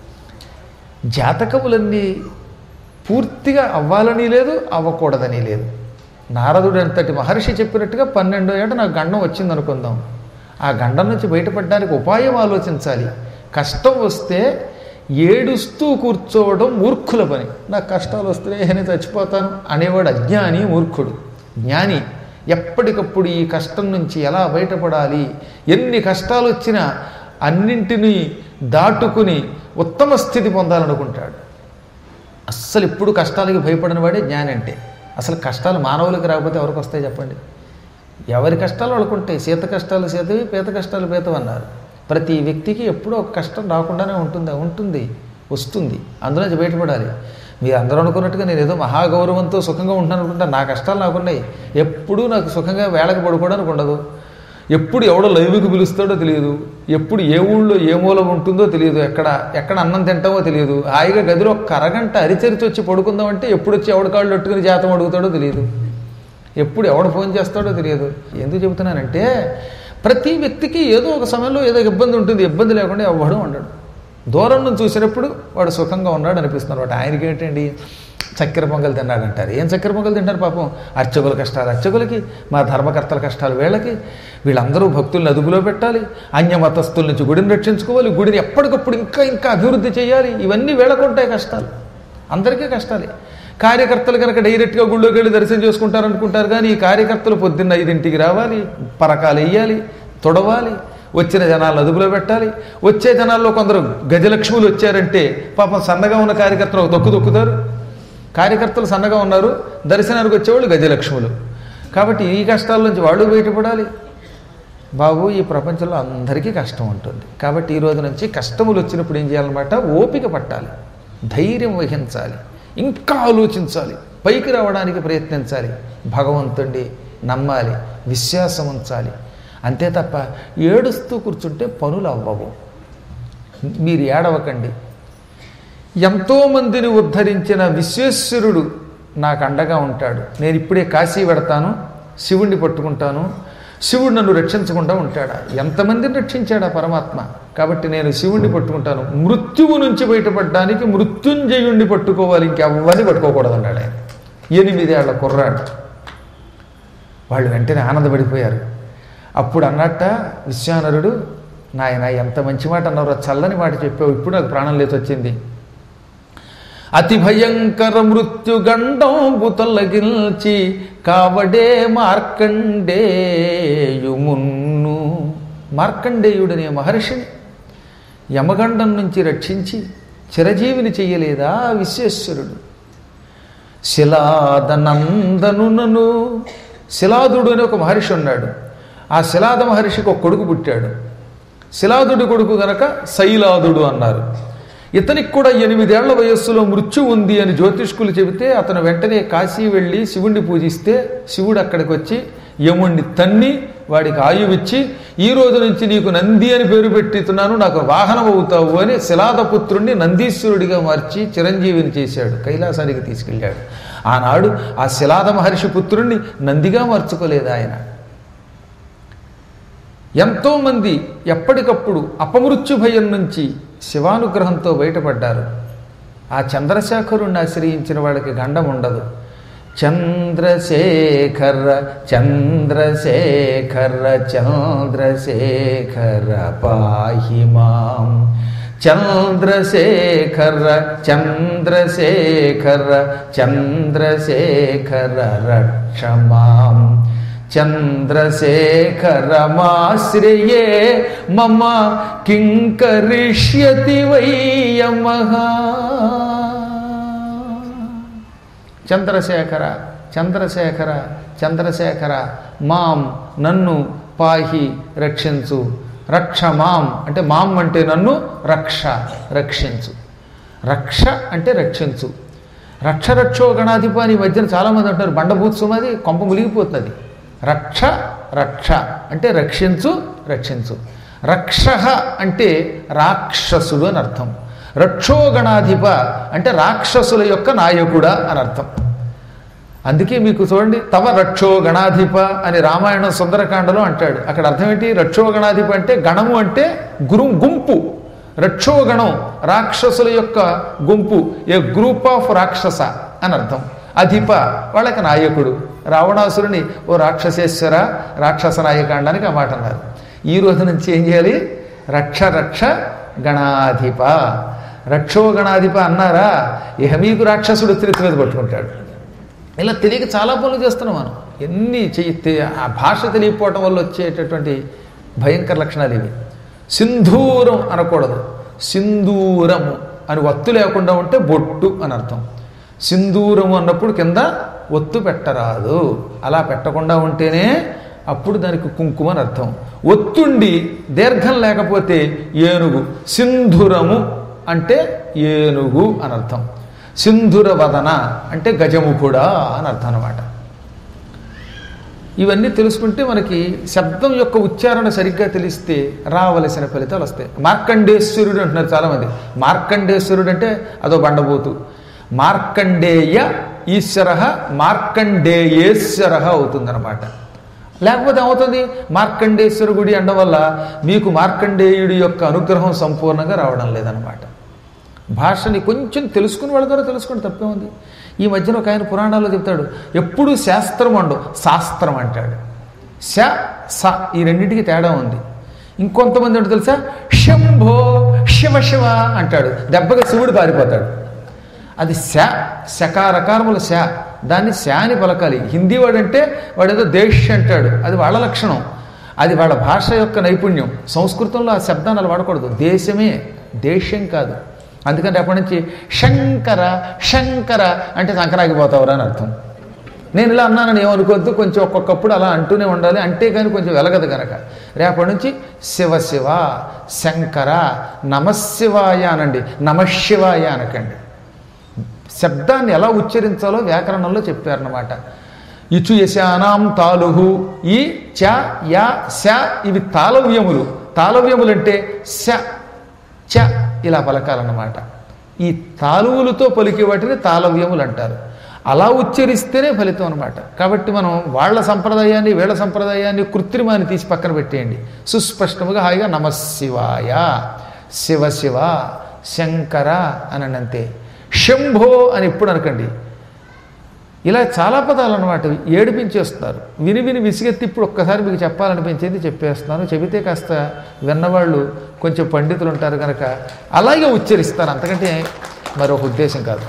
జాతకములన్నీ పూర్తిగా అవ్వాలని లేదు, అవ్వకూడదని లేదు. నారదుడు అంతటి మహర్షి చెప్పినట్టుగా 12వ ఏట నాకు గండం వచ్చింది అనుకుందాం. ఆ గండం నుంచి బయటపడడానికి ఉపాయం ఆలోచించాలి. కష్టం వస్తే ఏడుస్తూ కూర్చోవడం మూర్ఖుల పని. నాకు కష్టాలు వస్తే నేను చచ్చిపోతాను అనేవాడు అజ్ఞాని, మూర్ఖుడు. జ్ఞాని ఎప్పటికప్పుడు ఈ కష్టం నుంచి ఎలా బయటపడాలి, ఎన్ని కష్టాలు వచ్చినా అన్నింటినీ దాటుకుని ఉత్తమ స్థితి పొందాలనుకుంటాడు. అస్సలు ఇప్పుడు కష్టాలకి భయపడిన వాడే జ్ఞాని అంటే. అసలు కష్టాలు మానవులకి రాకపోతే ఎవరికి వస్తాయి చెప్పండి? ఎవరి కష్టాలు వాళ్ళకుంటాయి. సీత కష్టాలు సీతవి, పీత కష్టాలు పీతవి అన్నారు. ప్రతి వ్యక్తికి ఎప్పుడూ ఒక కష్టం రాకుండానే ఉంటుంది, వస్తుంది. అందులోంచి బయటపడాలి. మీరు అందరూ అనుకున్నట్టుగా నేను ఏదో మహాగౌరవంతో సుఖంగా ఉంటున్నాను అనుకుంటా. నా కష్టాలు నాకున్నాయి. ఎప్పుడూ నాకు సుఖంగా వేళకు పడుకోవడానికి ఉండదు. ఎప్పుడు ఎవడో లైవ్కి పిలుస్తాడో తెలియదు, ఎప్పుడు ఏ ఊళ్ళో ఏ మూల ఉంటుందో తెలియదు, ఎక్కడ అన్నం తింటామో తెలియదు. హాయిగా గదిలో ఒక అరగంట అరిచరిచి వచ్చి పడుకుందామంటే ఎప్పుడు వచ్చి ఎవడి కాళ్ళు అట్టుకుని జాతం అడుగుతాడో తెలియదు, ఎప్పుడు ఎవడు ఫోన్ చేస్తాడో తెలియదు. ఎందుకు చెబుతున్నానంటే ప్రతి వ్యక్తికి ఏదో ఒక సమయంలో ఏదో ఇబ్బంది ఉంటుంది. ఇబ్బంది లేకుండా ఎవ్వడూ ఉండడు. దూరం నుంచి చూసినప్పుడు వాడు సుఖంగా ఉన్నాడు అనిపిస్తున్నాడు. వాడు ఆయనకి ఏంటండి చక్కెర పొంగల్ తిన్నాడంటారు. ఏం చక్కెర పొంగల్ తింటారు పాపం? అర్చకుల కష్టాలు అర్చకులకి, మా ధర్మకర్తల కష్టాలు వీళ్ళకి. వీళ్ళందరూ భక్తుల్ని అదుపులో పెట్టాలి, అన్యమతస్థుల నుంచి గుడిని రక్షించుకోవాలి, గుడిని ఎప్పటికప్పుడు ఇంకా అభివృద్ధి చేయాలి. ఇవన్నీ వీళ్ళకుంటాయి కష్టాలు, అందరికీ కష్టాలే. కార్యకర్తలు కనుక డైరెక్ట్గా గుళ్ళోకి వెళ్ళి దర్శనం చేసుకుంటారనుకుంటారు, కానీ ఈ కార్యకర్తలు పొద్దున్న 5ంటికి రావాలి, పరకాలు వేయాలి, తొడవాలి, వచ్చిన జనాలను అదుపులో పెట్టాలి. వచ్చే జనాల్లో కొందరు గజలక్ష్ములు వచ్చారంటే పాపం సన్నగా ఉన్న కార్యకర్తలు ఒక తొక్కుతారు. కార్యకర్తలు సన్నగా ఉన్నారు, దర్శనానికి వచ్చేవాళ్ళు గజలక్ష్ములు. కాబట్టి ఈ కష్టాల నుంచి వాళ్ళు బయటపడాలి. బాబు, ఈ ప్రపంచంలో అందరికీ కష్టం ఉంటుంది. కాబట్టి ఈ రోజు నుంచి కష్టములు వచ్చినప్పుడు ఏం చేయాలన్నమాట? ఓపిక పట్టాలి, ధైర్యం వహించాలి, ఇంకా ఆలోచించాలి, పైకి రావడానికి ప్రయత్నించాలి, భగవంతుడిని నమ్మాలి, విశ్వాసం ఉంచాలి. అంతే తప్ప ఏడుస్తూ కూర్చుంటే పనులు అవ్వవు. మీరు ఏడవకండి. ఎంతోమందిని ఉద్ధరించిన విశ్వేశ్వరుడు నాకు అండగా ఉంటాడు. నేను ఇప్పుడే కాశీ వెడతాను, శివుణ్ణి పట్టుకుంటాను, శివుడు నన్ను రక్షించకుండా ఉంటాడా? ఎంతమందిని రక్షించాడా పరమాత్మ? కాబట్టి నేను శివుణ్ణి పట్టుకుంటాను. మృత్యువు నుంచి బయటపడడానికి మృత్యుంజయుణ్ణి పట్టుకోవాలి, ఇంకెవ్వరిని పట్టుకోకూడదు అన్నాడు ఆయన. 8 ఏళ్ల కుర్రాడు. వాళ్ళు వెంటనే ఆనందపడిపోయారు. అప్పుడు అన్నట్ట విశ్వానరుడు, నాయన ఎంత మంచి మాట అన్నారో, చల్లని మాట చెప్పావు, ఇప్పుడు నాకు ప్రాణం లేచి వచ్చింది. అతి భయంకర మృత్యుగండంబు తొలగించి కావడే మార్కండేయుమున్ను. మార్కండేయుడనే మహర్షిని యమగండం నుంచి రక్షించి చిరజీవిని చెయ్యలేదా విశ్వేశ్వరుడు? శిలాదనందనునను, శిలాదుడు అని ఒక మహర్షి ఉన్నాడు. ఆ శిలాద మహర్షికి ఒక కొడుకు పుట్టాడు. శిలాదుడి కొడుకు గనక శైలాదుడు అన్నారు. ఇతనికి కూడా 8 ఏళ్ల వయస్సులో మృత్యు ఉంది అని జ్యోతిష్కులు చెబితే అతను వెంటనే కాశీ వెళ్ళి శివుణ్ణి పూజిస్తే శివుడు అక్కడికి వచ్చి యముణ్ణి తన్ని వాడికి ఆయువిచ్చి, ఈ రోజు నుంచి నీకు నంది అని పేరు పెట్టుతున్నాను, నాకు వాహనం అవుతావు అని శిలాదపుత్రుణ్ణి నందీశ్వరుడిగా మార్చి చిరంజీవిని చేశాడు, కైలాసానికి తీసుకెళ్ళాడు. ఆనాడు ఆ శిలాద మహర్షి పుత్రుణ్ణి నందిగా మార్చుకోలేదు ఆయన. ఎంతోమంది ఎప్పటికప్పుడు అపమృత్యు భయం నుంచి శివానుగ్రహంతో బయటపడ్డారు. ఆ చంద్రశేఖరుణ్ణి ఆశ్రయించిన వాళ్ళకి గండం ఉండదు. చంద్రశేఖర చంద్రశేఖర చంద్రశేఖర పాహి మాం, చంద్రశేఖర చంద్రశేఖర చంద్రశేఖర రక్ష మాం, చంద్రశేఖరమాశ్రయే మమ కిం కరిష్యతి వై యమః. చంద్రశేఖర చంద్రశేఖర చంద్రశేఖర మాం, నన్ను, పాహి రక్షించు, రక్ష మాం అంటే మాం అంటే నన్ను, రక్ష రక్షించు. రక్ష అంటే రక్షించు. రక్ష రక్షో గణాధిప అని మధ్యన చాలామంది అంటారు, బండభూత్సమాది కొంప ములిగిపోతుంది. రక్ష రక్ష అంటే రక్షించు రక్షించు. రక్షః అంటే రాక్షసుడు అని అర్థం. రక్షోగణాధిప అంటే రాక్షసుల యొక్క నాయకుడా అని అర్థం. అందుకే మీకు చూడండి, తవ రక్షో గణాధిప అని రామాయణం సుందరకాండలో అంటాడు. అక్కడ అర్థం ఏంటి? రక్షో గణాధిప అంటే గణము అంటే గుంపు. రక్షోగణం రాక్షసుల యొక్క గుంపు, ఏ గ్రూప్ ఆఫ్ రాక్షస అని అర్థం. అధిప వాళ్ళకి నాయకుడు. రావణాసురుని ఓ రాక్షసేశ్వర రాక్షస నాయకాండానికి ఆ మాట అన్నారు. ఈ రోజు నుంచి ఏం చేయాలి? రక్ష గణాధిప, రక్షో గణాధిప అన్నారా, ఇహ మీకు రాక్షసుడు తిరిగి మీద పట్టుకుంటాడు. ఇలా తెలియక చాలా పనులు చేస్తున్నాం మనం. ఎన్ని ఆ భాష తెలియకపోవటం వల్ల వచ్చేటటువంటి భయంకర లక్షణాలు ఇవి. సింధూరం అనకూడదు, సింధూరము అని ఒత్తు లేకుండా ఉంటే బొట్టు అని అర్థం. సింధూరము అన్నప్పుడు కింద ఒత్తు పెట్టరాదు, అలా పెట్టకుండా ఉంటేనే అప్పుడు దానికి కుంకుమ అని అర్థం. ఒత్తుండి దీర్ఘం లేకపోతే ఏనుగు. సింధురము అంటే ఏనుగు అని అర్థం. సింధురవదన అంటే గజముఖుడా అని అర్థం అన్నమాట. ఇవన్నీ తెలుసుకుంటే మనకి శబ్దం యొక్క ఉచ్చారణ సరిగ్గా తెలిస్తే రావలసిన ఫలితాలు వస్తాయి. మార్కండేశ్వరుడు అంటున్నారు చాలామంది. మార్కండేశ్వరుడు అంటే అదో బండబోతు. మార్కండేయ ఈశ్వర మార్కండేయేశ్వర అవుతుందన్నమాట. లేకపోతే ఏమవుతుంది? మార్కండేశ్వర గుడి అనడం వల్ల మీకు మార్కండేయుడి యొక్క అనుగ్రహం సంపూర్ణంగా రావడం లేదనమాట. భాషని కొంచెం తెలుసుకుని వాళ్ళ ద్వారా తెలుసుకుని తప్పే ఉంది. ఈ మధ్యన ఒక ఆయన పురాణాల్లో చెప్తాడు, ఎప్పుడు శాస్త్రం అండు శాస్త్రం అంటాడు. స ఈ రెండింటికి తేడా ఉంది. ఇంకొంతమంది అంటే తెలుసా, శంభో శివ అంటాడు, దెబ్బగా శివుడు పారిపోతాడు. అది శకారకారముల దాన్ని అని పలకాలి. హిందీ వాడంటే వాడేదో దేశ్ అంటాడు, అది వాళ్ళ లక్షణం, అది వాళ్ళ భాష యొక్క నైపుణ్యం. సంస్కృతంలో ఆ శబ్దాన్ని అలా వాడకూడదు. దేశమే, దేశం కాదు. అందుకంటే అప్పటి నుంచి శంకర అంటే సంకరాగిపోతావురా అని అర్థం. నేను ఇలా అన్నానని ఏమనుకోవద్దు, కొంచెం ఒక్కొక్కప్పుడు అలా అంటూనే ఉండాలి, అంటే కానీ కొంచెం వెలగదు కనుక. రేపటి నుంచి శివ శంకర నమశివాయ అనండి, నమశివాయ అనకండి. శబ్దాన్ని ఎలా ఉచ్చరించాలో వ్యాకరణంలో చెప్పారన్నమాట. ఇచు యశానాం తాలుహు, ఈ చ యా శ ఇవి తాళవ్యములు. తాళవ్యములు అంటే చ ఇలా పలకాలన్నమాట. ఈ తాలువులతో పలికే వాటిని తాళవ్యములు అంటారు. అలా ఉచ్చరిస్తేనే ఫలితం అనమాట. కాబట్టి మనం వాళ్ళ సంప్రదాయాన్ని వీళ్ళ సంప్రదాయాన్ని కృత్రిమాన్ని తీసి పక్కన పెట్టేయండి. సుస్పష్టముగా హాయిగా నమశివాయ శివ శంకర అని అంతే. శంభో అని ఎప్పుడు అనకండి. ఇలా చాలా పదాలు అన్నమాట ఏడిపించేస్తున్నారు. విని విసిగెత్తి ఇప్పుడు ఒక్కసారి మీకు చెప్పాలనిపించేది చెప్పేస్తున్నాను. చెబితే కాస్త విన్నవాళ్ళు కొంచెం పండితులు ఉంటారు కనుక అలాగే ఉచ్చరిస్తారు, అంతకంటే మరొక ఉద్దేశం కాదు.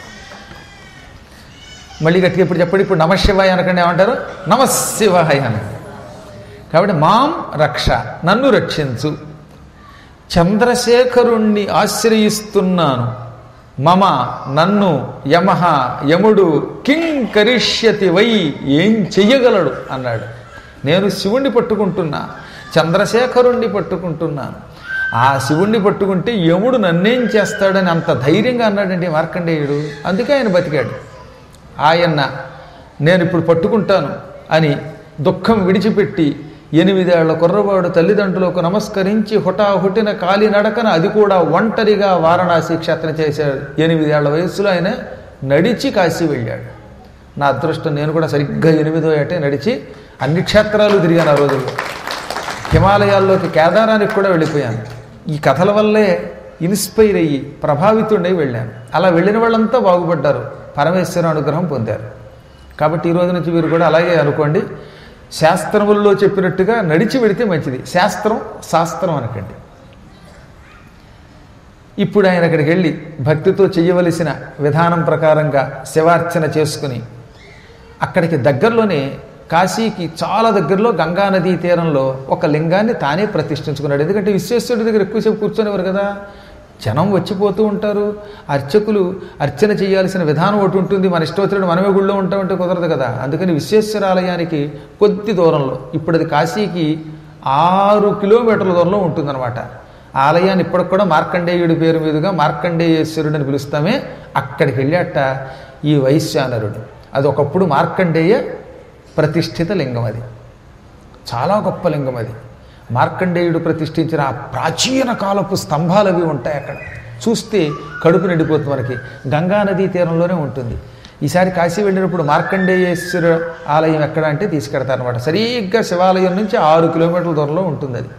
మళ్ళీ గట్టిగా ఇప్పుడు చెప్పండి. ఇప్పుడు నమశివాయ అనకండి, ఏమంటారు? నమశివాయ అని. కాబట్టి మాం రక్ష, నన్ను రక్షించు. చంద్రశేఖరుణ్ణి ఆశ్రయిస్తున్నాను. మమ నన్ను యముడు కిం కరిష్యతి వై ఏం చెయ్యగలడు అన్నాడు. నేను శివుణ్ణి పట్టుకుంటున్నా, చంద్రశేఖరుణ్ణి పట్టుకుంటున్నాను. ఆ శివుణ్ణి పట్టుకుంటే యముడు నన్నేం చేస్తాడని అంత ధైర్యంగా అన్నాడండి మార్కండేయుడు. అందుకే ఆయన బతికాడు. ఆయన నేను ఇప్పుడు పట్టుకుంటాను అని దుఃఖం విడిచిపెట్టి 8 ఏళ్ల కుర్రవాడు తల్లిదండ్రులకు నమస్కరించి హుటాహుటిన కాలినడకన, అది కూడా ఒంటరిగా వారణాసి క్షేత్రం చేశాడు. 8 ఏళ్ల వయస్సులో ఆయన నడిచి కాశీ వెళ్ళాడు. నా అదృష్టం, నేను కూడా సరిగ్గా 8వ ఏటే నడిచి అన్ని క్షేత్రాలు తిరిగాను. ఆ రోజుల్లో హిమాలయాల్లోకి కేదారానికి కూడా వెళ్ళిపోయాను. ఈ కథల వల్లే ఇన్స్పైర్ అయ్యి ప్రభావితుడై వెళ్ళాను. అలా వెళ్ళిన వాళ్ళంతా బాగుపడ్డారు, పరమేశ్వర అనుగ్రహం పొందారు. కాబట్టి ఈ రోజు నుంచి మీరు కూడా అలాగే అనుకోండి. శాస్త్రములలో చెప్పినట్టుగా నడిచి వెడితే మంచిది. శాస్త్రం అనకండి. ఇప్పుడు ఆయన అక్కడికి వెళ్ళి భక్తితో చెయ్యవలసిన విధానం ప్రకారంగా శివార్చన చేసుకుని అక్కడికి దగ్గరలోనే కాశీకి చాలా దగ్గరలో గంగానదీ తీరంలో ఒక లింగాన్ని తానే ప్రతిష్ఠించుకున్నాడు. ఎందుకంటే విశ్వేశ్వరుడి దగ్గర ఎక్కువసేపు కూర్చొనేవారు కదా, జనం వచ్చిపోతూ ఉంటారు. అర్చకులు అర్చన చేయాల్సిన విధానం ఒకటి ఉంటుంది. మన ఇష్టోత్తరుడు మనమే గుళ్ళో ఉంటామంటే కుదరదు కదా. అందుకని విశ్వేశ్వరాలయానికి కొద్ది దూరంలో, ఇప్పుడు అది కాశీకి 6 కిలోమీటర్ల దూరంలో ఉంటుందన్నమాట. ఆలయాన్ని ఇప్పటికి కూడా మార్కండేయుడి పేరు మీదుగా మార్కండేయేశ్వరుడు అని పిలుస్తామే. అక్కడికి వెళ్ళాట ఈ వైశ్యానరుడు. అది ఒకప్పుడు మార్కండేయ ప్రతిష్ఠిత లింగం. అది చాలా గొప్ప లింగం. అది మార్కండేయుడు ప్రతిష్ఠించిన ఆ ప్రాచీన కాలపు స్తంభాలు అవి ఉంటాయి అక్కడ. చూస్తే కడుపు నిండిపోతుంది. మనకి గంగా నదీ తీరంలోనే ఉంటుంది. ఈసారి కాశీ వెళ్ళినప్పుడు మార్కండేయేశ్వర ఆలయం ఎక్కడ అంటే తీసుకెడతారనమాట. సరిగ్గా శివాలయం నుంచి 6 కిలోమీటర్ల దూరంలో ఉంటుంది అది.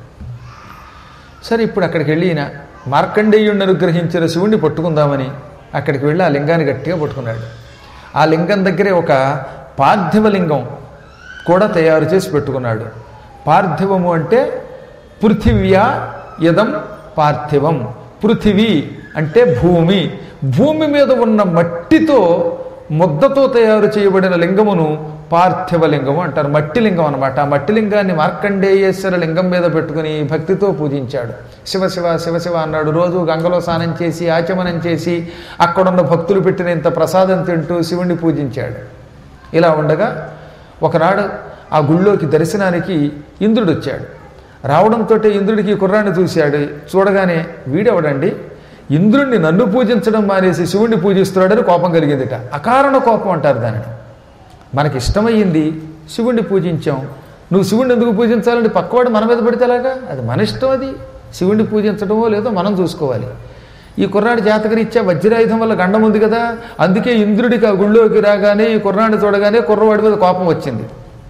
సరే, ఇప్పుడు అక్కడికి వెళ్ళి ఈయన మార్కండేయుడిని అనుగ్రహించిన శివుణ్ణి పట్టుకుందామని అక్కడికి వెళ్ళి ఆ లింగాన్ని గట్టిగా పట్టుకున్నాడు. ఆ లింగం దగ్గరే ఒక పార్థివ లింగం కూడా తయారు చేసి పెట్టుకున్నాడు. పార్థివము అంటే పృథివ్యా యదం పార్థివం. పృథివీ అంటే భూమి. భూమి మీద ఉన్న మట్టితో ముద్దతో తయారు చేయబడిన లింగమును పార్థివ లింగము అంటారు. మట్టి లింగం అనమాట. ఆ మట్టి లింగాన్ని మార్కండేయేశ్వర లింగం మీద పెట్టుకుని భక్తితో పూజించాడు. శివ శివ శివ శివ అన్నాడు. రోజు గంగలో స్నానం చేసి ఆచమనం చేసి అక్కడున్న భక్తులు పెట్టిన ఇంత ప్రసాదం తింటూ శివుణ్ణి పూజించాడు. ఇలా ఉండగా ఒకనాడు ఆ గుళ్ళోకి దర్శనానికి ఇంద్రుడు వచ్చాడు. రావడంతో ఇంద్రుడికి కుర్రాన్ని చూశాడు. చూడగానే వీడెవడండి, ఇంద్రుణ్ణి నన్ను పూజించడం మానేసి శివుణ్ణి పూజిస్తున్నాడని కోపం కలిగిందిట. అకారణ కోపం అంటారు దానిని. మనకి ఇష్టమయ్యింది, శివుణ్ణి పూజించాం, నువ్వు శివుణ్ణి ఎందుకు పూజించాలంటే పక్కవాడు మన మీద పడితే ఎలాగా? అది మన ఇష్టం. అది శివుణ్ణి పూజించడమో లేదో మనం చూసుకోవాలి. ఈ కుర్రాడి జాతకరీత్యా వజ్రాయుధం వల్ల గండం ఉంది కదా, అందుకే ఇంద్రుడికి ఆ గుళ్ళోకి రాగానే ఈ కుర్రాడిని చూడగానే కుర్రవాడి మీద కోపం వచ్చింది.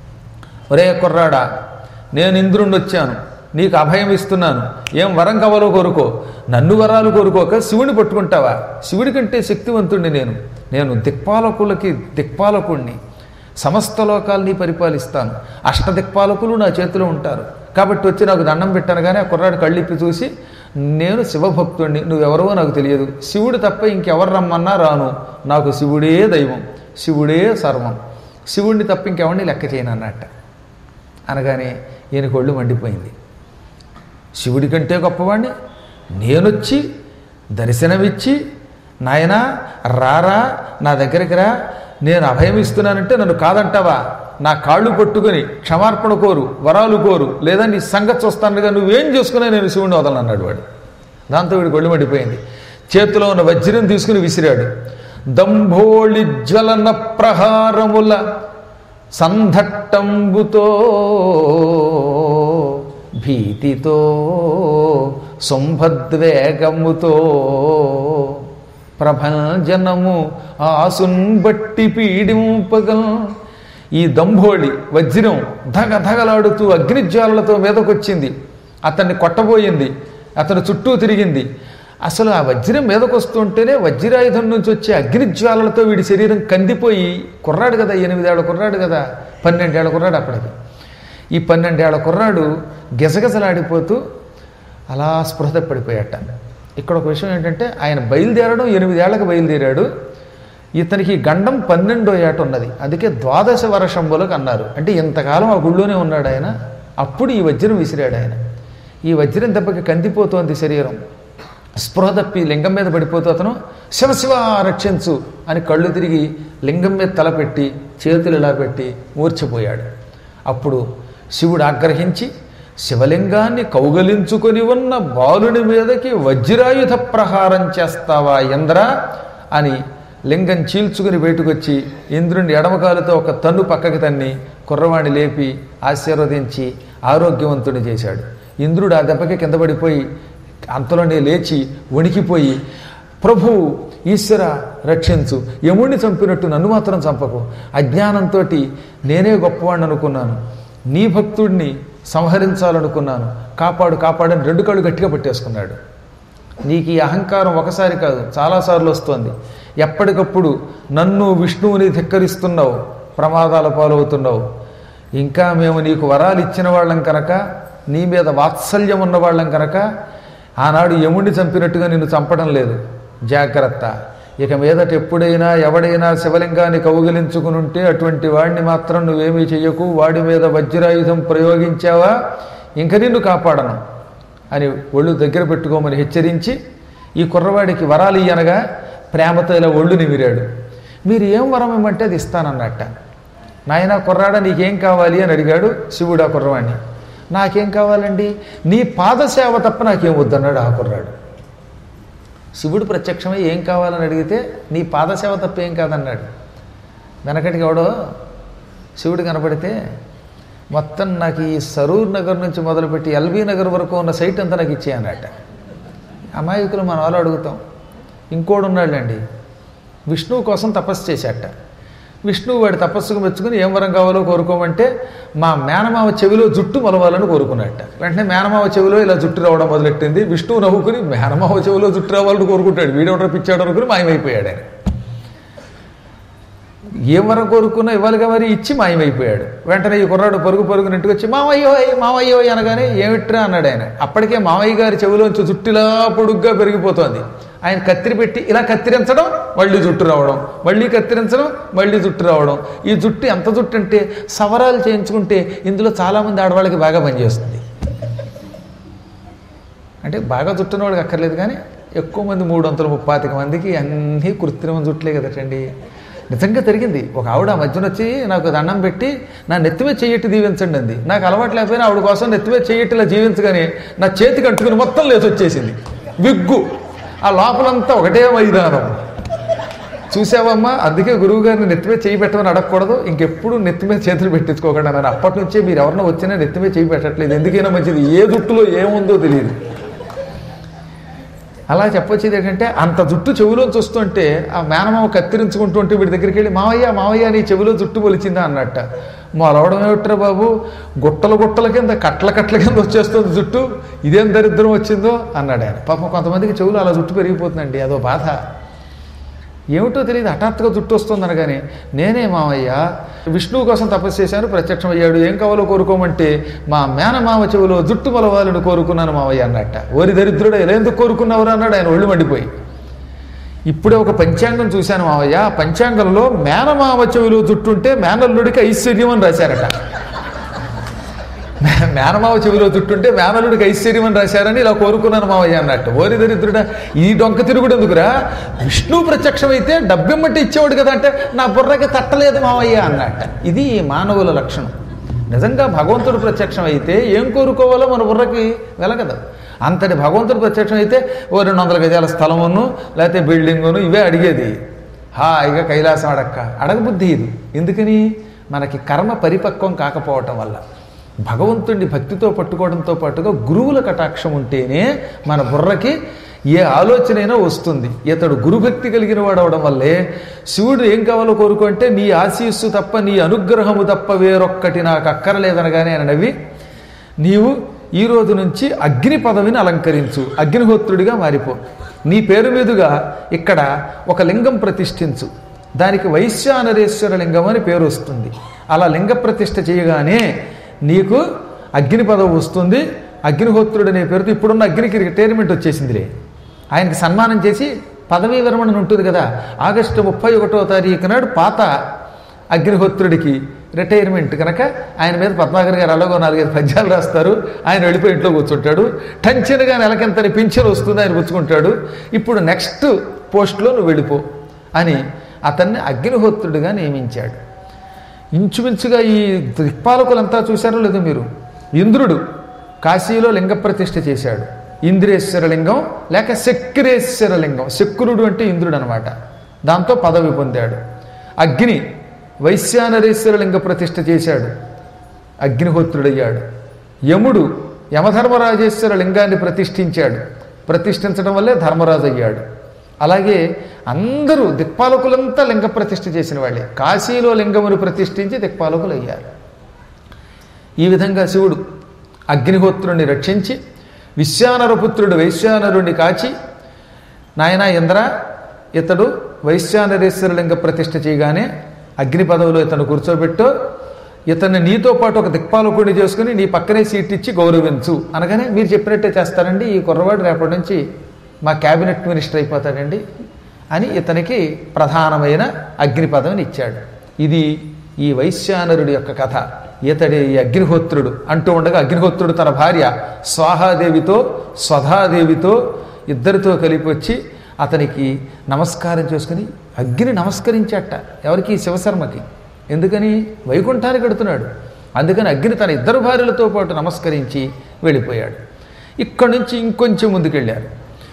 ఒరే కుర్రాడా, నేను ఇంద్రుణ్ణి వచ్చాను, నీకు అభయం ఇస్తున్నాను, ఏం వరం కావాలో కోరుకో. నన్ను వరాలు కోరుకోక శివుని పట్టుకుంటావా? శివుడి కంటే శక్తివంతుణ్ణి నేను దిక్పాలకులకి దిక్పాలకుణ్ణి, సమస్త లోకాల్ని పరిపాలిస్తాను. అష్టదిక్పాలకులు నా చేతిలో ఉంటారు. కాబట్టి వచ్చి నాకు దండం పెట్టాను. కానీ ఆ కుర్రాడు కళ్ళిప్పి చూసి, నేను శివభక్తుణ్ణి, నువ్వెవరో నాకు తెలియదు, శివుడు తప్ప ఇంకెవరు రమ్మన్నా రాను, నాకు శివుడే దైవం, శివుడే సర్వం, శివుడిని తప్ప ఇంకెవరిని లెక్క చేయను అన్నట్ట. అనగానే ఈయన కొళ్ళు మండిపోయింది. శివుడి కంటే గొప్పవాడిని నేనొచ్చి దర్శనమిచ్చి, నాయనా రారా నా దగ్గరికి రా, నేను అభయం ఇస్తున్నానంటే నన్ను కాదంటావా? నా కాళ్ళు పట్టుకొని క్షమార్పణ కోరు, వరాలు కోరు, లేదా నీ సంగతి చూస్తానుగా, నువ్వేం చేసుకున్నా నేను శివుడిని వదలనన్నాడు వాడు. దాంతో వీడికి ఒళ్ళు మండిపోయింది. చేతిలో ఉన్న వజ్రం తీసుకుని విసిరాడు. దంభోళి జ్వలన ప్రహారముల సంధట్టంబుతో భీతితో శుంభద్వేగముతో ప్రభంజనము ఆసున్ బట్టి పీడింపగల్. ఈ దంభోళి వజ్రం ధగధగలాడుతూ అగ్నిజ్వాలలతో మీదకొచ్చింది. అతన్ని కొట్టబోయింది. అతని చుట్టూ తిరిగింది. అసలు ఆ వజ్రం మీదకొస్తుంటేనే వజ్రాయుధం నుంచి వచ్చే అగ్నిజ్వాలలతో వీడి శరీరం కందిపోయి, కుర్రాడు కదా, 8 ఏళ్ల కుర్రాడు కదా, 12 ఏళ్ల కుర్రాడు అప్పటికి. ఈ 12 ఏళ్ల కుర్రాడు గెసగెసలాడిపోతూ అలా స్పృహ పడిపోయాట. ఇక్కడ ఒక విషయం ఏంటంటే, ఆయన బయలుదేరడం 8 ఏళ్లకు బయలుదేరాడు. ఇతనికి గండం 12వ ఏట ఉన్నది. అందుకే 12 వర్షంబులకు అన్నారు. అంటే ఇంతకాలం ఆ గుళ్ళోనే ఉన్నాడు ఆయన. అప్పుడు ఈ వజ్రం విసిరాడు ఆయన. ఈ వజ్రం దెబ్బకి కందిపోతోంది శరీరం. స్పృహ తప్పి లింగం మీద పడిపోతూ అతను శివశివ రక్షించు అని కళ్ళు తిరిగి లింగం మీద తలపెట్టి చేతులు ఇలా పెట్టి మూర్ఛపోయాడు. అప్పుడు శివుడు ఆగ్రహించి, శివలింగాన్ని కౌగలించుకొని ఉన్న బాలుని మీదకి వజ్రాయుధ ప్రహారం చేస్తావా ఇంద్ర అని లింగం చీల్చుకుని బయటకొచ్చి ఇంద్రుని ఎడమకాలుతో ఒక తన్ను పక్కకి తన్ని కుర్రవాణ్ణి లేపి ఆశీర్వదించి ఆరోగ్యవంతుని చేశాడు. ఇంద్రుడు ఆ దెబ్బకి కింద పడిపోయి అంతలోనే లేచి వణికిపోయి, ప్రభు ఈశ్వర రక్షించు, యముణ్ణి చంపినట్టు నన్ను మాత్రం చంపకు, అజ్ఞానంతో నేనే గొప్పవాడిని అనుకున్నాను, నీ భక్తుడిని సంహరించాలనుకున్నాను, కాపాడు కాపాడని 2 కళ్ళు గట్టిగా పట్టేసుకున్నాడు. నీకు ఈ అహంకారం ఒకసారి కాదు, చాలాసార్లు వస్తోంది. ఎప్పటికప్పుడు నన్ను విష్ణువుని ధిక్కరిస్తున్నావు, ప్రమాదాల పాలవుతున్నావు. ఇంకా మేము నీకు వరాలు ఇచ్చిన వాళ్ళం కనుక, నీ మీద వాత్సల్యం ఉన్నవాళ్ళం కనుక ఆనాడు యముడిని చంపినట్టుగా నిన్ను చంపడం లేదు, జాగ్రత్త. ఇక మీదట ఎప్పుడైనా ఎవడైనా శివలింగాన్ని కౌగిలించుకుని ఉంటే అటువంటి వాడిని మాత్రం నువ్వేమీ చెయ్యకు, వాడి మీద వజ్రాయుధం ప్రయోగించావా ఇంక నిన్ను కాపాడను అని ఒళ్ళు దగ్గర పెట్టుకోమని హెచ్చరించి, ఈ కుర్రవాడికి వరాలు ఇయ్యనగా ప్రేమతో ఇలా ఒళ్ళు నిమిరాడు. మీరు ఏం వరం ఇమ్మంటే అది ఇస్తానన్నట్ట. నాయనా కుర్రాడా నీకేం కావాలి అని అడిగాడు శివుడు ఆ కుర్రవాడిని. నాకేం కావాలండి, నీ పాదసేవ తప్ప నాకేం వద్దన్నాడు ఆ కుర్రాడు. శివుడు ప్రత్యక్షమై ఏం కావాలని అడిగితే నీ పాదసేవ తప్ప ఏం కాదన్నాడు. వెనకటికి ఎవడో శివుడు కనపడితే మొత్తం నాకు ఈ సరూర్ నగర్ నుంచి మొదలుపెట్టి ఎల్బీ నగర్ వరకు ఉన్న సైట్ అంతా నాకు ఇచ్చేయన్నట్ట. అమాయకులు మన వాళ్ళు అడుగుతాం. ఇంకోడు ఉన్నాళ్ళండి, విష్ణువు కోసం తపస్సు చేశాట. విష్ణువు వాడి తపస్సుకు మెచ్చుకుని ఏం వరం కావాలో కోరుకోమంటే మా మేనమావ చెవిలో జుట్టు మొలవాలని కోరుకున్నట్ట. వెంటనే మేనమావ చెవిలో ఇలా జుట్టు రావడం మొదలెట్టింది. విష్ణువు నవ్వుకుని మేనమావ చెవిలో జుట్టు రావాలని కోరుకుంటాడు, వీడెవడో పిచ్చాడు అనుకుని మాయమైపోయాడు ఆయన. ఏం వరం కోరుకున్నా ఇవ్వాలిగా మరి, ఇచ్చి మాయమైపోయాడు. వెంటనే ఈ కుర్రాడు పరుగు నెట్టుకు వచ్చి మావయ్యో అనగానే ఏమిట్రా అన్నాడు ఆయన. అప్పటికే మావయ్య గారి చెవిలోంచి జుట్టులా పొడుగ్గా పెరిగిపోతోంది. ఆయన కత్తిరి పెట్టి ఇలా కత్తిరించడం, మళ్ళీ జుట్టు రావడం, మళ్ళీ కత్తిరించడం, మళ్ళీ జుట్టు రావడం. ఈ జుట్టు ఎంత జుట్టు అంటే సవరాలు చేయించుకుంటే ఇందులో చాలామంది ఆడవాళ్ళకి బాగా పనిచేస్తుంది. అంటే బాగా జుట్టున్న వాడికి అక్కర్లేదు, కానీ ఎక్కువ మంది 335 మందికి అన్నీ కృత్రిమ జుట్లే కదటండి. నిజంగా జరిగింది. ఒక ఆవిడ మధ్యన వచ్చి నాకు దండం పెట్టి నా నెత్తిమే చెయ్యట్టి దీవించండి అంది. నాకు అలవాటు లేకపోయినా ఆవిడ కోసం నెత్తిమే చెయ్యట్టిలా జీవించగానే నా చేతికి అంటుకుని మొత్తం లేచి వచ్చేసింది విగ్గు. ఆ లోపలంతా ఒకటే మైదానం. చూసావమ్మా, అందుకే గురువు గారిని నెత్తిమే చేయి పెట్టమని అడగకూడదు, ఇంకెప్పుడు నెత్తిమే చేతులు పెట్టించుకోకుండా అని. అప్పటి నుంచే మీరు ఎవరన్నా వచ్చినా నెత్తిమే చేయి పెట్టట్లేదు. ఎందుకైనా మంచిది, ఏ జుట్టులో ఏముందో తెలియదు. అలా చెప్పొచ్చేది ఏంటంటే, అంత జుట్టు చెవిలోంచి వస్తుంటే ఆ మేనమామ కత్తిరించుకుంటుంటే వీడి దగ్గరికి వెళ్ళి మావయ్య నీ చెవిలో జుట్టు పొలిచిందా అన్నట్ట. మొలవడం ఏమిట్రా బాబు, గుట్టల కింద కట్ల కింద వచ్చేస్తుంది జుట్టు, ఇదేం దరిద్రం వచ్చిందో అన్నాడు ఆయన. పాపం కొంతమందికి చెవులు అలా జుట్టు పెరిగిపోతుందండి, అదో బాధ. ఏమిటో తెలియదు, హఠాత్తుగా జుట్టు వస్తుంది అనగానే నేనే మావయ్య విష్ణువు కోసం తపస్సు చేశాను, ప్రత్యక్షం అయ్యాడు, ఏం కావాలో కోరుకోమంటే మా మేనమామ చెవిలో జుట్టు మొలవాలని కోరుకున్నాను మావయ్య అన్నట్ట. ఓరి దరిద్రుడు, ఎలా ఎందుకు కోరుకున్నావురా అన్నాడు ఆయన ఒళ్ళు మండిపోయి. ఇప్పుడే ఒక పంచాంగం చూశాను మావయ్య, ఆ పంచాంగంలో మేనమామ చెవిలో జుట్టుంటే మేనల్లుడికి ఐశ్వర్యం అని రాశారట. మేనమావ చెవిలో జుట్టుంటే మేనల్లుడికి ఐశ్వర్యం అని రాశారని ఇలా కోరుకున్నాను మావయ్య అన్నట్టు. ఓరి దరిద్రుడా, ఈ డొంక తిరుగుడు ఎందుకురా, విష్ణు ప్రత్యక్షమైతే డబ్బెమ్మట్టి ఇచ్చేవాడు కదా అంటే నా బుర్రకి తట్టలేదు మావయ్య అన్నట్ట. ఇది మానవుల లక్షణం. నిజంగా భగవంతుడు ప్రత్యక్షం అయితే ఏం కోరుకోవాలో మన బుర్రకి వెలగదు. అంతటి భగవంతుడు ప్రత్యక్షం అయితే ఓ 200 గజాల స్థలమును లేకపోతే బిల్డింగును ఇవే అడిగేది. హాయిగా కైలాసం అడగబుద్ధి ఇది. ఎందుకని? మనకి కర్మ పరిపక్వం కాకపోవటం వల్ల. భగవంతుడిని భక్తితో పట్టుకోవడంతో పాటుగా గురువుల కటాక్షం ఉంటేనే మన బుర్రకి ఏ ఆలోచనైనా వస్తుంది. ఇతడు గురుభక్తి కలిగిన వాడు అవడం వల్లే శివుడు ఏం కావాలో కోరుకుంటే నీ ఆశీస్సు తప్ప, నీ అనుగ్రహము తప్ప వేరొక్కటి నాకు అక్కరలేదనగానే ఆయన నవ్వి, నీవు ఈ రోజు నుంచి అగ్ని పదవిని అలంకరించు, అగ్నిహోత్రుడిగా మారిపో, నీ పేరు మీదుగా ఇక్కడ ఒక లింగం ప్రతిష్ఠించు, దానికి వైశ్యానరేశ్వర లింగం అని పేరు వస్తుంది. అలా లింగ ప్రతిష్ఠ చేయగానే నీకు అగ్ని పదవి వస్తుంది. అగ్నిహోత్రుడు అనే పేరుతో ఇప్పుడున్న అగ్నికి రిటైర్మెంట్ వచ్చేసిందిలే. ఆయనకి సన్మానం చేసి పదవీ విరమణ ఉంటుంది కదా, ఆగస్టు 31వ తారీఖు నాడు పాత అగ్నిహోత్రుడికి రిటైర్మెంట్ కనుక ఆయన మీద పద్మాకర్ గారు అలాగో 4-5 పద్యాలు రాస్తారు. ఆయన వెళ్ళిపోయి ఇంట్లో కూర్చుంటాడు. టెన్షన్గా నెలకెంతని పింఛన్ వస్తుంది, ఆయన పుచ్చుకుంటాడు. ఇప్పుడు నెక్స్ట్ పోస్ట్లో నువ్వు వెళ్ళిపో అని అతన్ని అగ్నిహోత్రుడిగా నియమించాడు. ఇంచుమించుగా ఈ దిక్పాలకులంతా చూశారో లేదో మీరు, ఇంద్రుడు కాశీలో లింగ ప్రతిష్ఠ చేశాడు. ఇంద్రేశ్వర లింగం లేక శక్రేశ్వర లింగం, శక్రుడు అంటే ఇంద్రుడు అనమాట, దాంతో పదవి పొందాడు. అగ్ని వైశ్యానరేశ్వర లింగ ప్రతిష్ఠ చేశాడు, అగ్నిహోత్రుడయ్యాడు. యముడు యమధర్మరాజేశ్వర లింగాన్ని ప్రతిష్ఠించాడు, ప్రతిష్ఠించడం వల్లే ధర్మరాజు అయ్యాడు. అలాగే అందరూ దిక్పాలకులంతా లింగ ప్రతిష్ఠ చేసిన వాళ్ళే. కాశీలో లింగమును ప్రతిష్ఠించి దిక్పాలకులు అయ్యారు. ఈ విధంగా శివుడు అగ్నిహోత్రుణ్ణి రక్షించి విశ్వానరపుత్రుడు వైశ్వానరుణ్ణి కాచి, నాయనా ఇంద్ర, ఇతడు వైశ్వానరేశ్వర లింగ ప్రతిష్ఠ చేయగానే అగ్ని పదవిలో ఇతను కూర్చోబెట్టు, ఇతన్ని నీతో పాటు ఒక దిక్పాలకుడిని చేసుకుని నీ పక్కనే సీట్ ఇచ్చి గౌరవించు అనగానే, మీరు చెప్పినట్టే చేస్తానండి, ఈ కుర్రవాడు రేపటి నుంచి మా క్యాబినెట్ మినిస్టర్ అయిపోతాడండి అని ఇతనికి ప్రధానమైన అగ్ని పదవిని ఇచ్చాడు. ఇది ఈ వైశ్వానరుడి యొక్క కథ. ఇతడి ఈ అగ్నిహోత్రుడు అంటూ ఉండగా అగ్నిహోత్రుడు తన భార్య స్వాహాదేవితో స్వధాదేవితో ఇద్దరితో కలిపి వచ్చి అతనికి నమస్కారం చేసుకుని అగ్ని నమస్కరించాట. ఎవరికి? శివశర్మకి. ఎందుకని? వైకుంఠానికి వెడుతున్నాడు. అందుకని అగ్ని తన ఇద్దరు భార్యలతో పాటు నమస్కరించి వెళ్ళిపోయాడు. ఇక్కడి నుంచి ఇంకొంచెం ముందుకెళ్ళారు.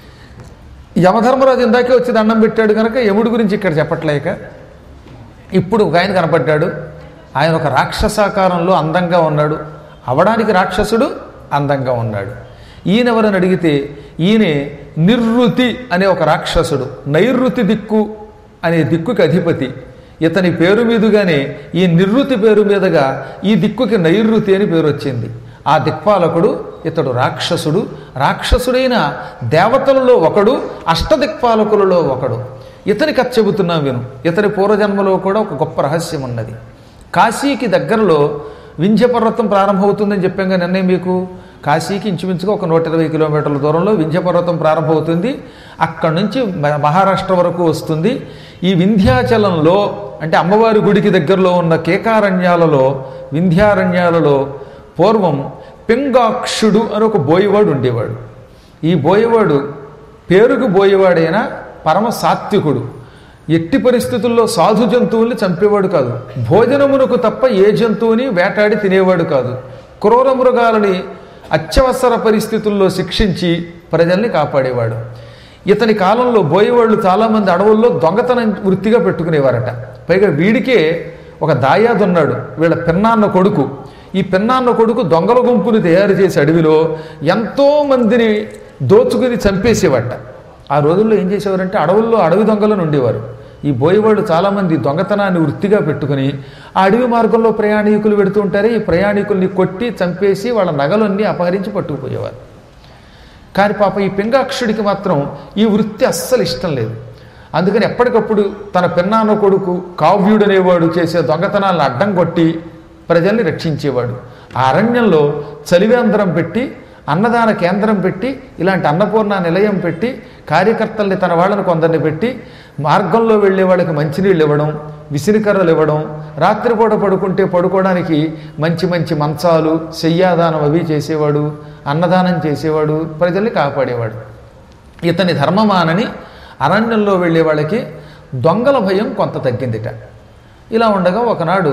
యమధర్మరాజు ఇందాకే వచ్చి దండం పెట్టాడు కనుక యముడి గురించి ఇక్కడ చెప్పట్లేక ఇప్పుడు ఒక ఆయన కనపడ్డాడు. ఆయన ఒక రాక్షసాకారంలో అందంగా ఉన్నాడు, అవడానికి రాక్షసుడు అందంగా ఉన్నాడు. ఈయనెవరని అడిగితే ఈయనే నిర్వృతి అనే ఒక రాక్షసుడు, నైరుతి దిక్కు అనే దిక్కుకి అధిపతి. ఇతని పేరు మీదుగానే ఈ నిర్వృతి పేరు మీదుగా ఈ దిక్కుకి నైరుతి అని పేరు వచ్చింది. ఆ దిక్పాలకుడు ఇతడు రాక్షసుడు. రాక్షసుడైన దేవతలలో ఒకడు, అష్టదిక్పాలకులలో ఒకడు. ఇతని కథ చెబుతున్నాం విను. ఇతని పూర్వజన్మలో కూడా ఒక గొప్ప రహస్యం ఉన్నది. కాశీకి దగ్గరలో వింధ్యపర్వతం ప్రారంభమవుతుందని చెప్పాం కదా నిన్నే మీకు. కాశీకి ఇంచుమించుగా ఒక 120 కిలోమీటర్ల దూరంలో వింధ్యపర్వతం ప్రారంభమవుతుంది. అక్కడి నుంచి మహారాష్ట్ర వరకు వస్తుంది. ఈ వింధ్యాచలంలో అంటే అమ్మవారి గుడికి దగ్గరలో ఉన్న కేకారణ్యాలలో, వింధ్యారణ్యాలలో పూర్వం పింగాక్షుడు అని ఒక బోయవాడు ఉండేవాడు. ఈ బోయవాడు పేరుకు బోయవాడైన పరమ సాత్వికుడు. ఎట్టి పరిస్థితుల్లో సాధు జంతువుల్ని చంపేవాడు కాదు. భోజనమునకు తప్ప ఏ జంతువుని వేటాడి తినేవాడు కాదు. క్రూర మృగాలని అత్యవసర పరిస్థితుల్లో శిక్షించి ప్రజల్ని కాపాడేవాడు. ఇతని కాలంలో బోయేవాళ్ళు చాలామంది అడవుల్లో దొంగతనం వృత్తిగా పెట్టుకునేవారట. పైగా వీడికే ఒక దాయాదు ఉన్నాడు, వీళ్ళ పిన్నాన్న కొడుకు. ఈ పిన్నాన్న కొడుకు దొంగల గుంపుని తయారు చేసి అడవిలో ఎంతో మందిని దోచుకుని చంపేసేవాట. ఆ రోజుల్లో ఏం చేసేవారంటే అడవుల్లో అడవి దొంగలను ఉండేవారు. ఈ బోయేవాళ్ళు చాలామంది దొంగతనాన్ని వృత్తిగా పెట్టుకుని ఆ అడవి మార్గంలో ప్రయాణికులు పెడుతూ ఉంటారే, ఈ ప్రయాణికుల్ని కొట్టి చంపేసి వాళ్ళ నగలన్నీ అపహరించి పట్టుకుపోయేవారు. కానీ పాప ఈ పింగాక్షుడికి మాత్రం ఈ వృత్తి అస్సలు ఇష్టం లేదు. అందుకని ఎప్పటికప్పుడు తన పిన్నాన్న కొడుకు కావ్యుడు అనేవాడు చేసే దొంగతనాలను అడ్డం కొట్టి ప్రజల్ని రక్షించేవాడు. ఆ అరణ్యంలో చలివేంద్రం పెట్టి, అన్నదాన కేంద్రం పెట్టి, ఇలాంటి అన్నపూర్ణ నిలయం పెట్టి, కార్యకర్తల్ని తన వాళ్ళని కొందరిని పెట్టి, మార్గంలో వెళ్ళే వాళ్ళకి మంచినీళ్ళు ఇవ్వడం, విసిరికర్రలు ఇవ్వడం, రాత్రిపూట పడుకుంటే పడుకోవడానికి మంచి మంచి మంచాలు, శయ్యాదానం అవి చేసేవాడు, అన్నదానం చేసేవాడు, ప్రజల్ని కాపాడేవాడు. ఇతని ధర్మమానని అరణ్యంలో వెళ్ళే వాళ్ళకి దొంగల భయం కొంత తగ్గిందిట. ఇలా ఉండగా ఒకనాడు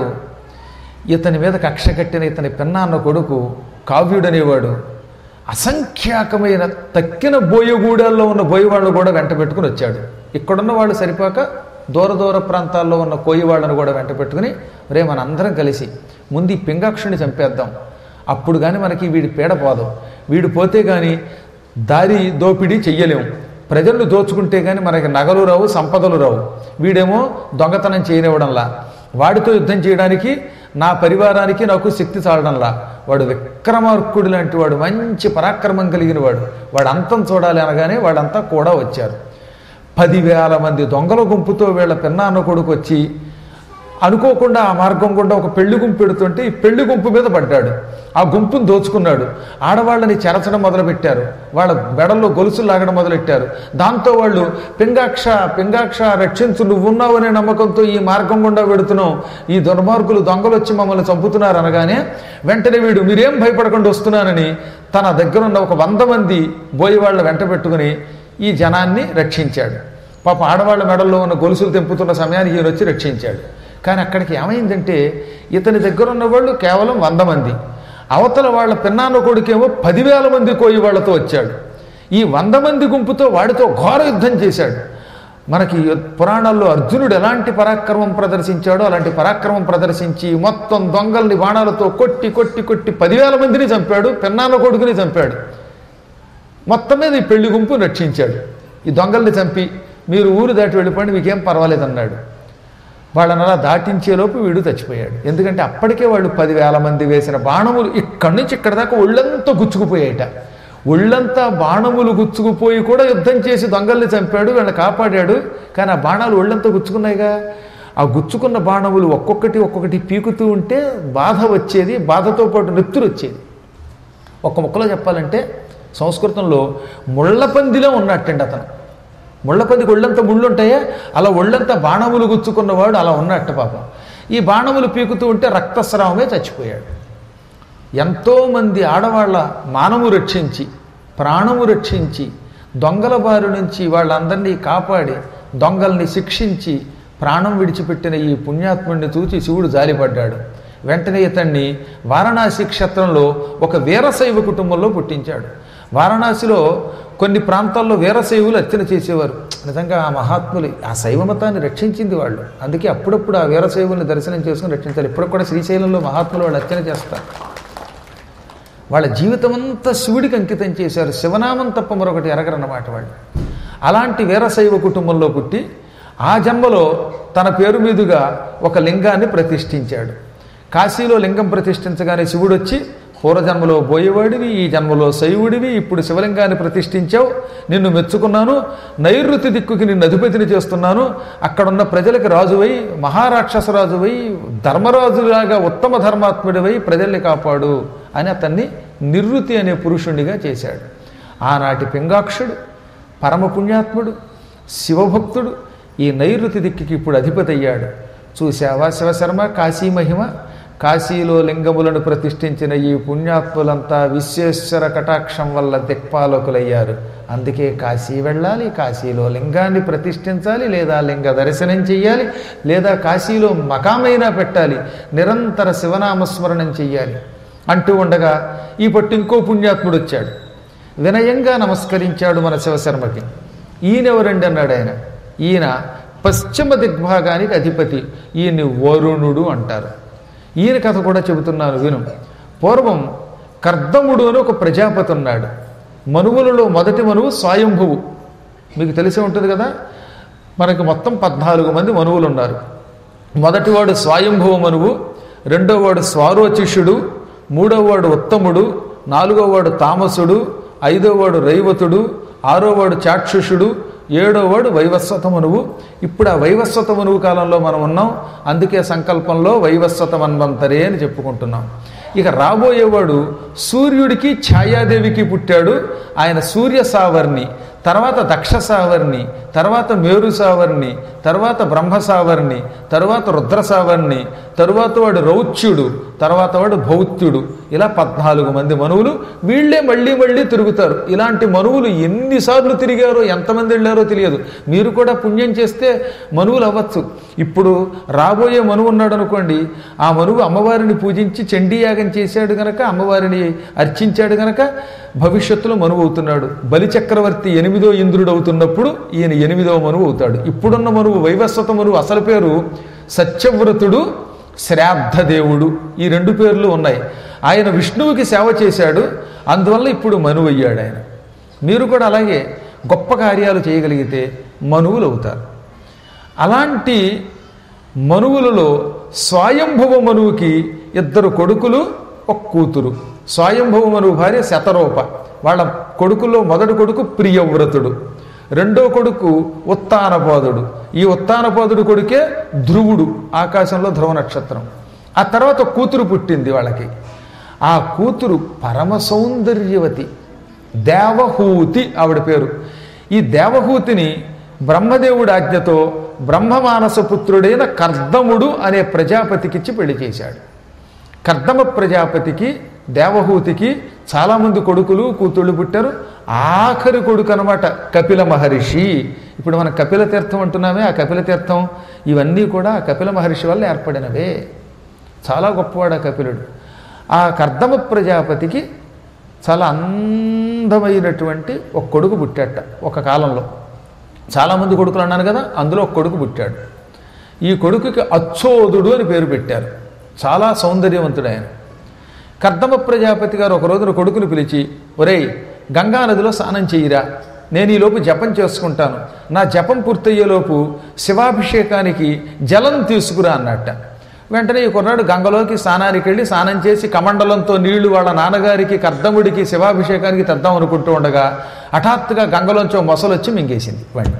ఇతని మీద కక్ష కట్టిన ఇతని పిన్నాన్న కొడుకు కావ్యుడనేవాడు అసంఖ్యాకమైన తక్కిన బోయగూడల్లో ఉన్న బోయవాళ్ళు కూడా వెంట పెట్టుకుని వచ్చాడు. ఇక్కడున్న వాళ్ళు సరిపోక దూర దూర ప్రాంతాల్లో ఉన్న కోయివాళ్ళను కూడా వెంట పెట్టుకుని, రే మన అందరం కలిసి ముందు ఈ పింగాక్షుని చంపేద్దాం, అప్పుడు కానీ మనకి వీడి పీడ పోదాం, వీడు పోతే కానీ దారి దోపిడీ చెయ్యలేము, ప్రజలను దోచుకుంటే కానీ మనకి నగలు రావు, సంపదలు రావు, వీడేమో దొంగతనం చేయనివ్వడంలా, వాడితో యుద్ధం చేయడానికి నా పరివారానికి నాకు శక్తి చాలడంలా, వాడు విక్రమార్కుడు లాంటి వాడు, మంచి పరాక్రమం కలిగిన వాడు, వాడు అంతం చూడాలి అనగానే వాళ్ళంతా కూడా వచ్చారు. 10,000 మంది దొంగల గుంపుతో వీళ్ళ పిన్నాన్న కొడుకు వచ్చి అనుకోకుండా ఆ మార్గం గుండా ఒక పెళ్లి గుంపు పెడుతుంటే ఈ పెళ్లి గుంపు మీద పడ్డాడు. ఆ గుంపును దోచుకున్నాడు. ఆడవాళ్ళని చెరచడం మొదలుపెట్టారు, వాళ్ళ బెడల్లో గొలుసులు లాగడం మొదలెట్టారు. దాంతో వాళ్ళు పింగాక్ష రక్షించు, నువ్వున్నావు అనే నమ్మకంతో ఈ మార్గం గుండా పెడుతున్నాం, ఈ దుర్మార్గులు దొంగలు వచ్చి మమ్మల్ని చంపుతున్నారు అనగానే వెంటనే వీడు మీరేం భయపడకుండా వస్తున్నానని తన దగ్గరున్న ఒక 100 మంది బోయవాళ్ళ వెంట పెట్టుకుని ఈ జనాన్ని రక్షించాడు. పాప ఆడవాళ్ళ మెడల్లో ఉన్న గొలుసులు తెంపుతున్న సమయానికి ఈయన వచ్చి రక్షించాడు. కానీ అక్కడికి ఏమైందంటే ఇతని దగ్గర ఉన్న వాళ్ళు కేవలం 100 మంది, అవతల వాళ్ళ పిన్నాన్న కొడుకేమో 10,000 మంది కోయి వాళ్ళతో వచ్చాడు. ఈ 100 మంది గుంపుతో వాడితో ఘోర యుద్ధం చేశాడు. మనకి పురాణాల్లో అర్జునుడు ఎలాంటి పరాక్రమం ప్రదర్శించాడో అలాంటి పరాక్రమం ప్రదర్శించి మొత్తం దొంగల్ని బాణాలతో కొట్టి 10,000 మందిని చంపాడు, పిన్నాన్న కొడుకుని చంపాడు. మొత్తం మీద ఈ పెళ్లి గుంపు రక్షించాడు. ఈ దొంగల్ని చంపి మీరు ఊరు దాటి వెళ్ళిపోండి, మీకేం పర్వాలేదన్నాడు. వాళ్ళని అలా దాటించేలోపు వీడు చచ్చిపోయాడు. ఎందుకంటే అప్పటికే వాళ్ళు 10,000 మంది వేసిన బాణములు ఇక్కడి నుంచి ఇక్కడ దాకా ఒళ్ళంతా గుచ్చుకుపోయాయట. ఒళ్ళంతా బాణములు గుచ్చుకుపోయి కూడా యుద్ధం చేసి దొంగల్ని చంపాడు, వీళ్ళని కాపాడాడు. కానీ ఆ బాణాలు ఒళ్ళంతా గుచ్చుకున్నాయిగా, ఆ గుచ్చుకున్న బాణములు ఒక్కొక్కటి పీకుతూ ఉంటే బాధ వచ్చేది, బాధతో పాటు నెత్తురు వచ్చేది. ఒక్క ముక్కలో చెప్పాలంటే సంస్కృతంలో ముళ్ళపందిలో ఉన్నట్టండి అతను. ముళ్ళపందికి ఒళ్ళంతా ముళ్ళు ఉంటాయా, అలా ఒళ్ళంతా బాణములు గుచ్చుకున్నవాడు అలా ఉన్నట్టు పాపం. ఈ బాణములు పీకుతూ ఉంటే రక్తస్రావమే చచ్చిపోయాడు. ఎంతోమంది ఆడవాళ్ళ మానము రక్షించి, ప్రాణము రక్షించి, దొంగల బారి నుంచి వాళ్ళందరినీ కాపాడి, దొంగల్ని శిక్షించి ప్రాణం విడిచిపెట్టిన ఈ పుణ్యాత్ముడిని చూచి శివుడు జాలిపడ్డాడు. వెంటనే ఇతన్ని వారణాసి క్షేత్రంలో ఒక వీరశైవ కుటుంబంలో పుట్టించాడు. వారణాసిలో కొన్ని ప్రాంతాల్లో వీరశైవులు అర్చన చేసేవారు. నిజంగా ఆ మహాత్ములు ఆ శైవ మతాన్ని రక్షించింది వాళ్ళు. అందుకే అప్పుడప్పుడు ఆ వీరశైవుల్ని దర్శనం చేసుకుని రక్షించాలి. ఇప్పుడు కూడా శ్రీశైలంలో మహాత్ములు వాళ్ళు అర్చన చేస్తారు. వాళ్ళ జీవితం అంతా శివుడికి అంకితం చేశారు. శివనామం తప్ప మరొకటి ఎరగరన్నమాట వాళ్ళు. అలాంటి వీరశైవ కుటుంబంలో పుట్టి ఆ జన్మలో తన పేరు మీదుగా ఒక లింగాన్ని ప్రతిష్ఠించాడు. కాశీలో లింగం ప్రతిష్ఠించగానే శివుడు వచ్చి, పూర్వజన్మలో బోయేవాడివి, ఈ జన్మలో శైవుడివి, ఇప్పుడు శివలింగాన్ని ప్రతిష్ఠించావు, నిన్ను మెచ్చుకున్నాను, నైరుతి దిక్కుకి నిన్ను అధిపతిని చేస్తున్నాను, అక్కడున్న ప్రజలకు రాజువై, మహారాక్షసరాజువై, ధర్మరాజులాగా ఉత్తమ ధర్మాత్ముడివై ప్రజల్ని కాపాడు అని అతన్ని నివృత్తి అనే పురుషుణ్ణిగా చేశాడు. ఆనాటి పింగాక్షుడు పరమ పుణ్యాత్ముడు శివభక్తుడు ఈ నైరుతి దిక్కుకి ఇప్పుడు అధిపతి అయ్యాడు. చూశావా శివశర్మ కాశీ మహిమ? కాశీలో లింగములను ప్రతిష్ఠించిన ఈ పుణ్యాత్ములంతా విశ్వేశ్వర కటాక్షం వల్ల దిక్పాలకులయ్యారు. అందుకే కాశీ వెళ్ళాలి, కాశీలో లింగాన్ని ప్రతిష్ఠించాలి, లేదా లింగ దర్శనం చెయ్యాలి, లేదా కాశీలో మకామైనా పెట్టాలి, నిరంతర శివనామస్మరణం చెయ్యాలి అంటూ ఉండగా ఈ పట్టు ఇంకో పుణ్యాత్ముడు వచ్చాడు. వినయంగా నమస్కరించాడు మన శివశర్మకి. ఈయనెవరండి అన్నాడు ఆయన. ఈయన పశ్చిమ దిగ్భాగానికి అధిపతి, ఈయన్ని వరుణుడు అంటారు. ఈయన కథ కూడా చెబుతున్నాను విను. పూర్వం కర్దముడు అని ఒక ప్రజాపతి ఉన్నాడు. మనువులలో మొదటి మనువు స్వయంభువు. మీకు తెలిసే ఉంటుంది కదా, మనకి మొత్తం 14 మంది మనువులు ఉన్నారు. మొదటివాడు స్వయంభువ మనువు, రెండోవాడు స్వారోచిషుడు, మూడోవాడు ఉత్తముడు, నాలుగోవాడు తామసుడు, ఐదోవాడు రైవతుడు, ఆరోవాడు చాక్షుషుడు, ఏడోవాడు వైవస్వత మనువు. ఇప్పుడు ఆ వైవస్వత మనువు కాలంలో మనం ఉన్నాం. అందుకే సంకల్పంలో వైవస్వత మన్వంతరే అని చెప్పుకుంటున్నాం. ఇక రాబోయేవాడు సూర్యుడికి ఛాయాదేవికి పుట్టాడు. ఆయన సూర్య సావర్ణి, తర్వాత దక్ష సావర్ణి, తర్వాత మేరు సావర్ణి, తర్వాత బ్రహ్మ సావర్ణి, తర్వాత రుద్ర సావర్ణి, తరువాత వాడు రౌచ్యుడు, తర్వాత వాడు భౌత్యుడు. ఇలా 14 మంది మనువులు. వీళ్ళే మళ్ళీ మళ్ళీ తిరుగుతారు. ఇలాంటి మనువులు ఎన్నిసార్లు తిరిగారో, ఎంతమంది వెళ్ళారో తెలియదు. మీరు కూడా పుణ్యం చేస్తే మనువులు అవ్వచ్చు. ఇప్పుడు రాబోయే మనువు ఉన్నాడు అనుకోండి, ఆ మనువు అమ్మవారిని పూజించి చండీయాగం చేశాడు గనక, అమ్మవారిని అర్చించాడు గనక భవిష్యత్తులో మనువు అవుతున్నాడు. బలిచక్రవర్తి 8వ ఇంద్రుడు అవుతున్నప్పుడు ఈయన 8వ మనువు అవుతాడు. ఇప్పుడున్న మనువు వైవస్వత మనువు అసలు పేరు సత్యవ్రతుడు, శ్రాద్ధదేవుడు. ఈ 2 పేర్లు ఉన్నాయి. ఆయన విష్ణువుకి సేవ చేశాడు, అందువల్ల ఇప్పుడు మనువు అయ్యాడు ఆయన. మీరు కూడా అలాగే గొప్ప కార్యాలు చేయగలిగితే మనువులు అవుతారు. అలాంటి మనువులలో స్వయంభువ మనువుకి 2 కొడుకులు, 1 కూతురు. స్వయంభువ మనువు భార్య శతరూప. వాళ్ళ కొడుకుల్లో మొదటి కొడుకు ప్రియవ్రతుడు, రెండో కొడుకు ఉత్తానపాదుడు. ఈ ఉత్తానపాదుడు కొడుకే ధ్రువుడు, ఆకాశంలో ధ్రువ నక్షత్రం. ఆ తర్వాత కూతురు పుట్టింది వాళ్ళకి. ఆ కూతురు పరమ సౌందర్యవతి, దేవహూతి ఆవిడ పేరు. ఈ దేవహూతిని బ్రహ్మదేవుడి ఆజ్ఞతో బ్రహ్మమానస పుత్రుడైన కర్దముడు అనే ప్రజాపతికిచ్చి పెళ్లి చేశాడు. కర్దమ ప్రజాపతికి దేవహూతికి చాలామంది కొడుకులు కూతుళ్ళు పుట్టారు. ఆఖరి కొడుకు అనమాట కపిల మహర్షి. ఇప్పుడు మనం కపిల తీర్థం అంటున్నామే, ఆ కపిల తీర్థం ఇవన్నీ కూడా కపిల మహర్షి వల్ల ఏర్పడినవే. చాలా గొప్పవాడు ఆ కపిలుడు. ఆ కర్దమ ప్రజాపతికి చాలా అందమైనటువంటి ఒక కొడుకు పుట్టాట ఒక కాలంలో. చాలామంది కొడుకులు అన్నాను కదా, అందులో ఒక కొడుకు పుట్టాడు. ఈ కొడుకుకి అచ్చోదుడు అని పేరు పెట్టారు. చాలా సౌందర్యవంతుడు ఆయన. కర్దమ ప్రజాపతి గారు ఒక రోజున కొడుకుని పిలిచి, ఒరేయ్ గంగానదిలో స్నానం చెయ్యిరా, నేను ఈలోపు జపం చేసుకుంటాను, నా జపం పూర్తయ్యేలోపు శివాభిషేకానికి జలం తీసుకురా అన్నట్ట. వెంటనే ఈ కుర్రాడు గంగలోకి స్నానానికి వెళ్ళి స్నానం చేసి కమండలంతో నీళ్లు వాళ్ళ నాన్నగారికి కర్దముడికి శివాభిషేకానికి తెద్దాం అనుకుంటూ ఉండగా హఠాత్తుగా గంగలోంచి మొసలు వచ్చి మింగేసింది వాడిని.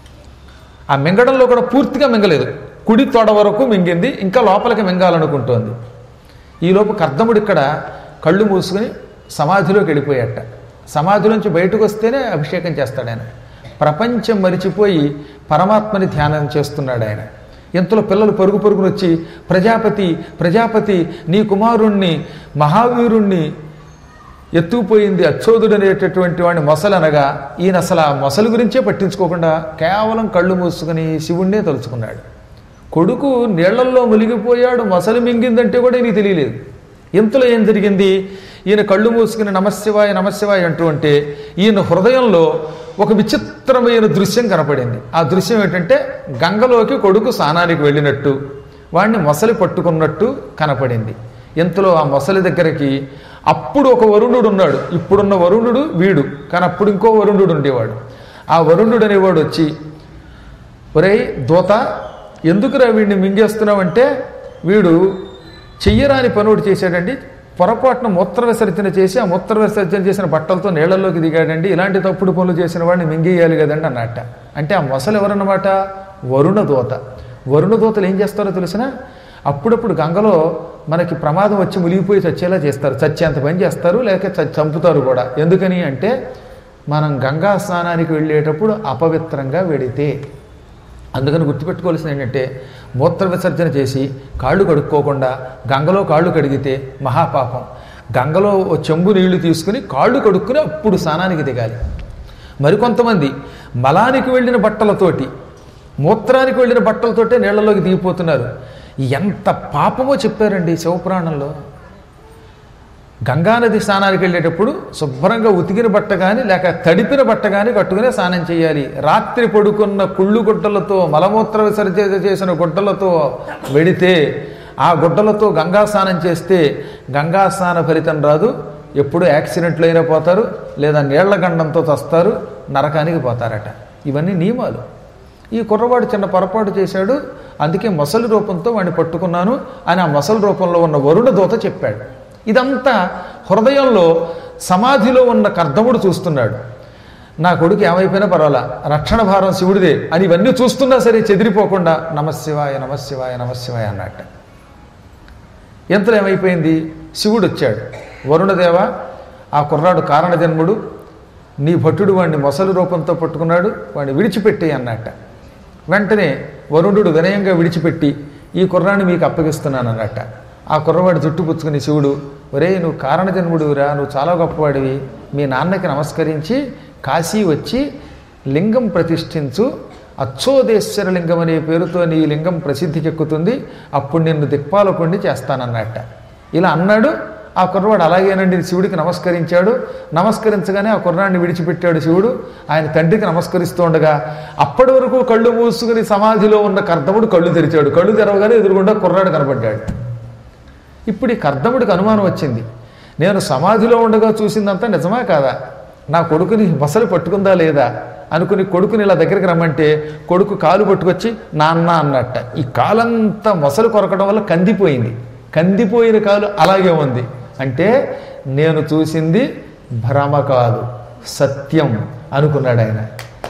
ఆ మింగడంలో కూడా పూర్తిగా మింగలేదు, కుడి తొడ వరకు మింగింది, ఇంకా లోపలికి మింగాలనుకుంటోంది. ఈలోపు కర్దముడు ఇక్కడ కళ్ళు మూసుకుని సమాధిలోకి వెళ్ళిపోయాట. సమాధిలోంచి బయటకు వస్తేనే అభిషేకం చేస్తాడు ఆయన. ప్రపంచం మరిచిపోయి పరమాత్మని ధ్యానం చేస్తున్నాడు ఆయన. ఇంతలో పిల్లలు పరుగు పరుగును వచ్చి, ప్రజాపతి ప్రజాపతి నీ కుమారుణ్ణి మహావీరుణ్ణి ఎత్తుకుపోయింది అచ్చోదుడు అనేటటువంటి వాడిని మొసలు అనగా, ఈయన అసలు ఆ మొసలు గురించే పట్టించుకోకుండా కేవలం కళ్ళు మూసుకుని శివుణ్ణే తలుచుకున్నాడు. కొడుకు నీళ్లల్లో మునిగిపోయాడు, మొసలు మింగిందంటే కూడా ఈయనకి తెలియలేదు. ఇంతలో ఏం జరిగింది, ఈయన కళ్ళు మూసుకుని నమశివాయ నమశివాయ అంటూ ఉంటే ఈయన హృదయంలో ఒక విచిత్రమైన దృశ్యం కనపడింది. ఆ దృశ్యం ఏంటంటే గంగలోకి కొడుకు స్నానానికి వెళ్ళినట్టు వాడిని మొసలి పట్టుకున్నట్టు కనపడింది. ఇంతలో ఆ మొసలి దగ్గరికి అప్పుడు ఒక వరుణుడు ఉన్నాడు. ఇప్పుడున్న వరుణుడు వీడు, కానీ అప్పుడు ఇంకో వరుణుడు ఉండేవాడు. ఆ వరుణుడు అనేవాడు వచ్చి, ఒరేయ్ దూత, ఎందుకురా వీడిని మింగేస్తున్నావు అంటే, వీడు చెయ్యరాని పని ఒకటి చేశాడండి. పొరపాటున మూత్ర విసర్జన చేసి ఆ మూత్ర విసర్జన చేసిన బట్టలతో నీళ్లలోకి దిగాడండి. ఇలాంటి తప్పుడు పనులు చేసిన వాడిని మింగేయాలి కదండి అన్నట్ట. అంటే ఆ మొసలు ఎవరన్నమాట? వరుణదూత. వరుణదూతలు ఏం చేస్తారో తెలిసిన, అప్పుడప్పుడు గంగలో మనకి ప్రమాదం వచ్చి మునిగిపోయి చచ్చేలా చేస్తారు. చచ్చేంత పని చేస్తారు, లేక చంపుతారు కూడా. ఎందుకని అంటే మనం గంగా స్నానానికి వెళ్ళేటప్పుడు అపవిత్రంగా వెడితే. అందుకని గుర్తుపెట్టుకోవాల్సింది ఏంటంటే, మూత్ర విసర్జన చేసి కాళ్ళు కడుక్కోకుండా గంగలో కాళ్ళు కడిగితే మహాపాపం. గంగలో ఓ చెంబు నీళ్లు తీసుకుని కాళ్ళు కడుక్కుని అప్పుడు స్నానానికి దిగాలి. మరికొంతమంది మలానికి వెళ్ళిన బట్టలతోటి, మూత్రానికి వెళ్ళిన బట్టలతోటే నీళ్లలోకి దిగిపోతున్నారు. ఎంత పాపమో చెప్పారండి శివపురాణంలో. గంగానది స్నానానికి వెళ్ళేటప్పుడు శుభ్రంగా ఉతికిన బట్ట కానీ లేక తడిపిన బట్ట కానీ కట్టుకునే స్నానం చేయాలి. రాత్రి పడుకున్న కుళ్ళు గుడ్డలతో, మలమూత్ర విసర్జన చేసిన గుడ్డలతో వెడితే, ఆ గుడ్డలతో గంగా స్నానం చేస్తే గంగా స్నాన ఫలితం రాదు. ఎప్పుడు యాక్సిడెంట్లు అయినా పోతారు, లేదా నీళ్ల గండంతో చస్తారు, నరకానికి పోతారట. ఇవన్నీ నియమాలు. ఈ కుర్రవాడు చిన్న పొరపాటు చేశాడు, అందుకే మొసలి రూపంతో వాడిని పట్టుకున్నాను అని ఆ మొసలి రూపంలో ఉన్న వరుణ దూత చెప్పాడు. ఇదంతా హృదయంలో సమాధిలో ఉన్న కర్దముడు చూస్తున్నాడు. నా కొడుకు ఏమైపోయినా పర్వాలా, రక్షణ భారం శివుడిదే అని ఇవన్నీ చూస్తున్నా సరే చెదిరిపోకుండా నమశివాయ నమశివాయ నమశివాయ అన్నట్ట. ఎంతలో ఏమైపోయింది, శివుడు వచ్చాడు. వరుణదేవ, ఆ కుర్రాడు కారణజన్ముడు, నీ భట్టుడు వాడిని మొసలి రూపంతో పట్టుకున్నాడు, వాడిని విడిచిపెట్టే అన్నట్ట. వెంటనే వరుణుడు వినయంగా విడిచిపెట్టి ఈ కుర్రాన్ని మీకు అప్పగిస్తున్నాను అన్నట్ట. ఆ కుర్రవాడు జుట్టు పుచ్చుకుని శివుడు, ఒరే నువ్వు కారణజన్ముడురా, నువ్వు చాలా గొప్పవాడివి, మీ నాన్నకి నమస్కరించి కాశీ వచ్చి లింగం ప్రతిష్ఠించు, అచ్చోదేశ్వర లింగం అనే పేరుతో నీ లింగం ప్రసిద్ధి చెక్కుతుంది, అప్పుడు నిన్ను దిక్పాలకుణ్ణి చేస్తానన్నట్ట. ఇలా అన్నాడు. ఆ కుర్రవాడు అలాగేనండి శివుడికి నమస్కరించాడు. నమస్కరించగానే ఆ కుర్రాన్ని విడిచిపెట్టాడు శివుడు. ఆయన తండ్రికి నమస్కరిస్తూ ఉండగా అప్పటి వరకు కళ్ళు మూసుకుని సమాధిలో ఉన్న కర్దముడు కళ్ళు తెరిచాడు. కళ్ళు తెరవగానే ఎదురుగుండా కుర్రాడు కనపడ్డాడు. ఇప్పుడు ఈ కర్దముడికి అనుమానం వచ్చింది, నేను సమాధిలో ఉండగా చూసిందంతా నిజమా కాదా, నా కొడుకుని మొసలి పట్టుకుందా లేదా అనుకుని కొడుకుని ఇలా దగ్గరికి రమ్మంటే కొడుకు కాలు పట్టుకొచ్చి నాన్న అన్నట్ట. ఈ కాలంతా మొసలు కొరకడం వల్ల కందిపోయింది. కందిపోయిన కాలు అలాగే ఉంది. అంటే నేను చూసింది భ్రమ కాదు, సత్యం అనుకున్నాడు ఆయన.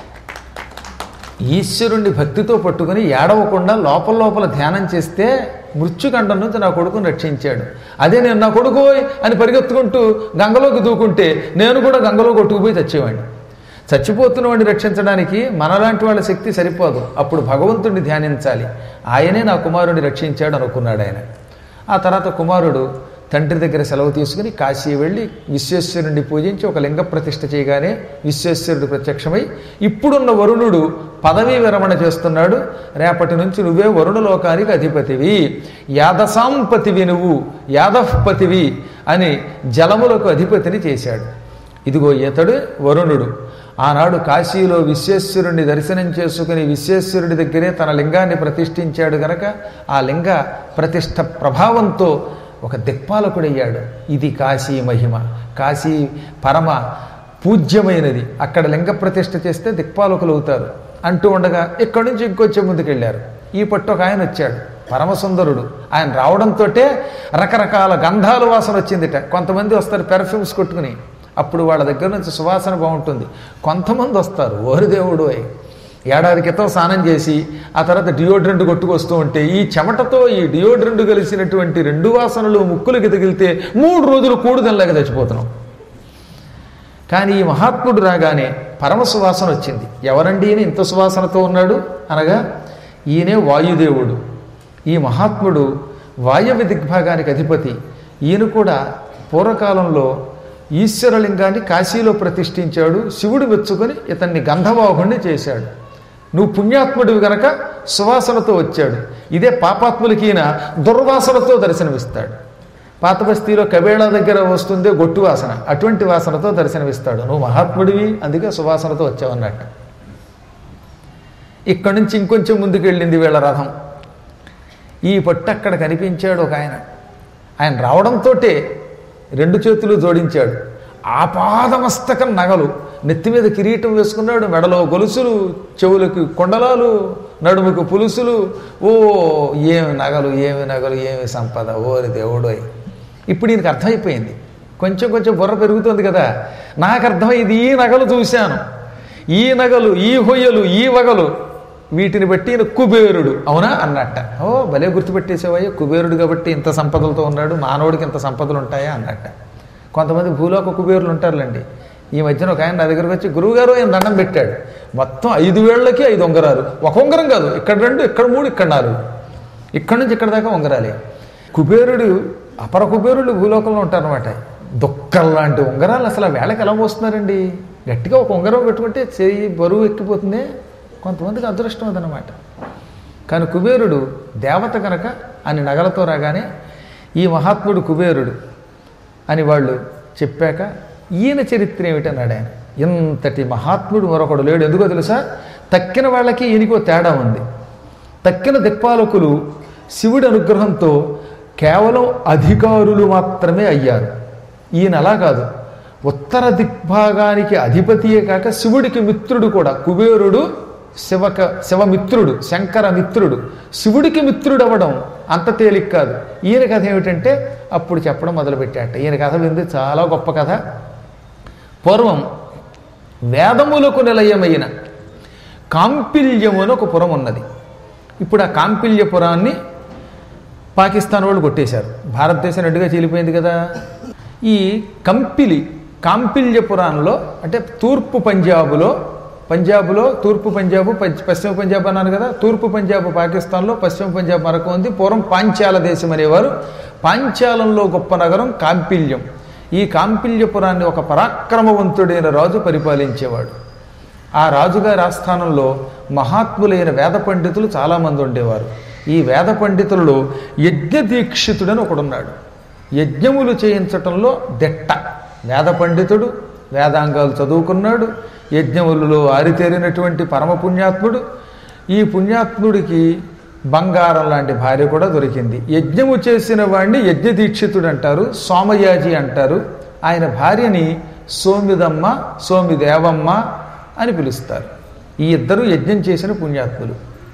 ఈశ్వరుణ్ణి భక్తితో పట్టుకుని ఏడవకుండా లోపల లోపల ధ్యానం చేస్తే మృత్యుగండం నుంచి నా కొడుకుని రక్షించాడు. అదే నేను నా కొడుకు అని పరిగెత్తుకుంటూ గంగలోకి దూకుంటే నేను కూడా గంగలో కొట్టుకుపోయి చచ్చేవాడిని. చచ్చిపోతున్న వాడిని రక్షించడానికి మనలాంటి వాళ్ళ శక్తి సరిపోదు, అప్పుడు భగవంతుడిని ధ్యానించాలి. ఆయనే నా కుమారుడిని రక్షించాడు అనుకున్నాడు ఆయన. ఆ తర్వాత కుమారుడు తండ్రి దగ్గర సెలవు తీసుకుని కాశీ వెళ్ళి విశ్వేశ్వరుడిని పూజించి ఒక లింగ ప్రతిష్ఠ చేయగానే విశ్వేశ్వరుడు ప్రత్యక్షమై, ఇప్పుడున్న వరుణుడు పదవీ విరమణ చేస్తున్నాడు, రేపటి నుంచి నువ్వే వరుణలోకానికి అధిపతివి, యాదసాంపతివి, నువ్వు యాదవపతివి అని జలములకు అధిపతిని చేశాడు. ఇదిగో ఇతడు వరుణుడు. ఆనాడు కాశీలో విశ్వేశ్వరుణ్ణి దర్శనం చేసుకుని విశ్వేశ్వరుడి దగ్గరే తన లింగాన్ని ప్రతిష్ఠించాడు గనక ఆ లింగ ప్రతిష్ఠ ప్రభావంతో ఒక దిక్పాలకుడయ్యాడు. ఇది కాశీ మహిమ. కాశీ పరమ పూజ్యమైనది, అక్కడ లింగ ప్రతిష్ఠ చేస్తే దిక్పాలకులు అవుతారు అంటూ ఉండగా ఇక్కడి నుంచి ఇంకొంచెం ముందుకెళ్ళారు. ఈ పట్టు ఒక ఆయన వచ్చాడు, పరమసుందరుడు. ఆయన రావడంతో రకరకాల గంధాల వాసన వచ్చిందిట. కొంతమంది వస్తారు పెర్ఫ్యూమ్స్ కొట్టుకుని, అప్పుడు వాళ్ళ దగ్గర నుంచి సువాసన బాగుంటుంది. కొంతమంది వస్తారు ఓరి దేవుడు ఏడాది క్రితం స్నానం చేసి ఆ తర్వాత డియోడ్రెంట్ కొట్టుకొస్తూ ఉంటే ఈ చెమటతో ఈ డియోడ్రెంట్ కలిసినటువంటి రెండు వాసనలు ముక్కులకి తగిలితే 3 రోజులు కూడుదల్లాగా చచ్చిపోతున్నాం. కానీ ఈ మహాత్ముడు రాగానే పరమ సువాసన వచ్చింది. ఎవరండి ఈయన ఇంత సువాసనతో ఉన్నాడు అనగా, ఈయనే వాయుదేవుడు. ఈ మహాత్ముడు వాయవ్య దిగ్భాగానికి అధిపతి. ఈయన కూడా పూర్వకాలంలో ఈశ్వరలింగాన్ని కాశీలో ప్రతిష్ఠించాడు. శివుడు మెచ్చుకొని ఇతన్ని గంధవాహుణ్ణి చేశాడు. నువ్వు పుణ్యాత్ముడివి గనక సువాసనతో వచ్చాడు. ఇదే పాపాత్ములకి ఈయన దుర్వాసనతో దర్శనమిస్తాడు. పాత బస్తీలో కబేళా దగ్గర వస్తుందే గొట్టు వాసన, అటువంటి వాసనతో దర్శనమిస్తాడు. నువ్వు మహాత్ముడివి, అందుకే సువాసనతో వచ్చావన్నట్టు. ఇక్కడి నుంచి ఇంకొంచెం ముందుకు వెళ్ళింది వీళ్ళ రథం. ఈ పొట్టు అక్కడ కనిపించాడు ఒక ఆయన. ఆయన రావడంతో రెండు చేతులు జోడించాడు. ఆపాదమస్తకం నగలు, నెత్తి మీద కిరీటం వేసుకున్నాడు, మెడలో గొలుసులు, చెవులకు కొండలాలు, నడుముకు పులుసులు. ఓ ఏమి నగలు, ఏమి నగలు, ఏమి సంపద, ఓరి దేవుడోయ్. ఇప్పుడు ఈయనకు అర్థమైపోయింది, కొంచెం కొంచెం బుర్ర పెరుగుతుంది కదా. నాకు అర్థమైంది, ఈ నగలు చూశాను, ఈ నగలు, ఈ హొయ్యలు, ఈ వగలు, వీటిని బట్టి ఈయన కుబేరుడు అవునా అన్నట్ట. ఓ భలే గుర్తుపెట్టేసేవయ్య, కుబేరుడు కాబట్టి ఇంత సంపదలతో ఉన్నాడు, మానవుడికి ఇంత సంపదలు ఉంటాయా అన్నట్ట. కొంతమంది భూలోక కుబేరులు ఉంటారులేండి. ఈ మధ్యన ఒక ఆయన నా దగ్గరకు వచ్చి, గురువుగారు ఆయన దండం పెట్టాడు, మొత్తం 5 వేళ్లకి 5 ఉంగరాలు. ఒక ఉంగరం కాదు, ఇక్కడ 2, ఇక్కడ 3, ఇక్కడ 4, ఇక్కడి నుంచి ఇక్కడ దాకా ఉంగరాలే. కుబేరుడు, అపర కుబేరుడు భూలోకంలో ఉంటారనమాట. దుక్కల్లాంటి ఉంగరాలు అసలు ఆ వేళకి ఎలా మోస్తున్నారండి. గట్టిగా ఒక ఉంగరం పెట్టుకుంటే చెయ్యి బరువు ఎక్కిపోతుంది. కొంతమందికి అదృష్టం అదనమాట. కానీ కుబేరుడు దేవత కనుక అని నగలతో రాగానే ఈ మహాత్ముడు కుబేరుడు అని వాళ్ళు చెప్పాక, ఈయన చరిత్ర ఏమిటన్నాడు ఆయన. ఇంతటి మహాత్ముడు మరొకడు లేడు. ఎందుకో తెలుసా? తక్కిన వాళ్ళకి ఈయనకో తేడా ఉంది. తక్కిన దిక్పాలకులు శివుడి అనుగ్రహంతో కేవలం అధికారులు మాత్రమే అయ్యారు. ఈయన అలా కాదు, ఉత్తర దిగ్భాగానికి అధిపతియే కాక శివుడికి మిత్రుడు కూడా. కుబేరుడు శివమిత్రుడు, శంకర మిత్రుడు. శివుడికి మిత్రుడు అవ్వడం అంత తేలిక కాదు. ఈయన కథ ఏమిటంటే అప్పుడు చెప్పడం మొదలుపెట్టాట. ఈయన కథ వింది చాలా గొప్ప కథ. పూర్వం వేదములకు నిలయమైన కాంపిల్యము అని ఒక పురం ఉన్నది. ఇప్పుడు ఆ కాంపిల్యపురాన్ని పాకిస్తాన్ వాళ్ళు కొట్టేశారు. భారతదేశం రెడ్డిగా చీలిపోయింది కదా. ఈ కాంపిల్యపురాన్లో అంటే తూర్పు పంజాబులో తూర్పు పంజాబు, పశ్చిమ పంజాబ్ అన్నాను కదా. తూర్పు పంజాబ్ పాకిస్తాన్లో, పశ్చిమ పంజాబ్ మరొక ఉంది. పూర్వం పాంచాల దేశం అనేవారు. పాంచాలంలో గొప్ప నగరం కాంపిల్యం. ఈ కాంపిల్యపురాన్ని ఒక పరాక్రమవంతుడైన రాజు పరిపాలించేవాడు. ఆ రాజుగారి ఆస్థానంలో మహాత్ములైన వేద పండితులు చాలామంది ఉండేవారు. ఈ వేద పండితులలో యజ్ఞదీక్షితుడని ఒకడున్నాడు. యజ్ఞములు చేయించటంలో దిట్ట. వేద పండితుడు, వేదాంగాలు చదువుకున్నాడు, యజ్ఞములలో ఆరితేరినటువంటి పరమ పుణ్యాత్ముడు. ఈ పుణ్యాత్ముడికి బంగారం లాంటి భార్య కూడా దొరికింది. యజ్ఞము చేసిన వాడిని యజ్ఞదీక్షితుడు అంటారు, సోమయాజి అంటారు. ఆయన భార్యని సోమిదమ్మ, సోమిదేవమ్మ అని పిలుస్తారు. ఈ ఇద్దరు యజ్ఞం చేసిన పుణ్యాత్ములు.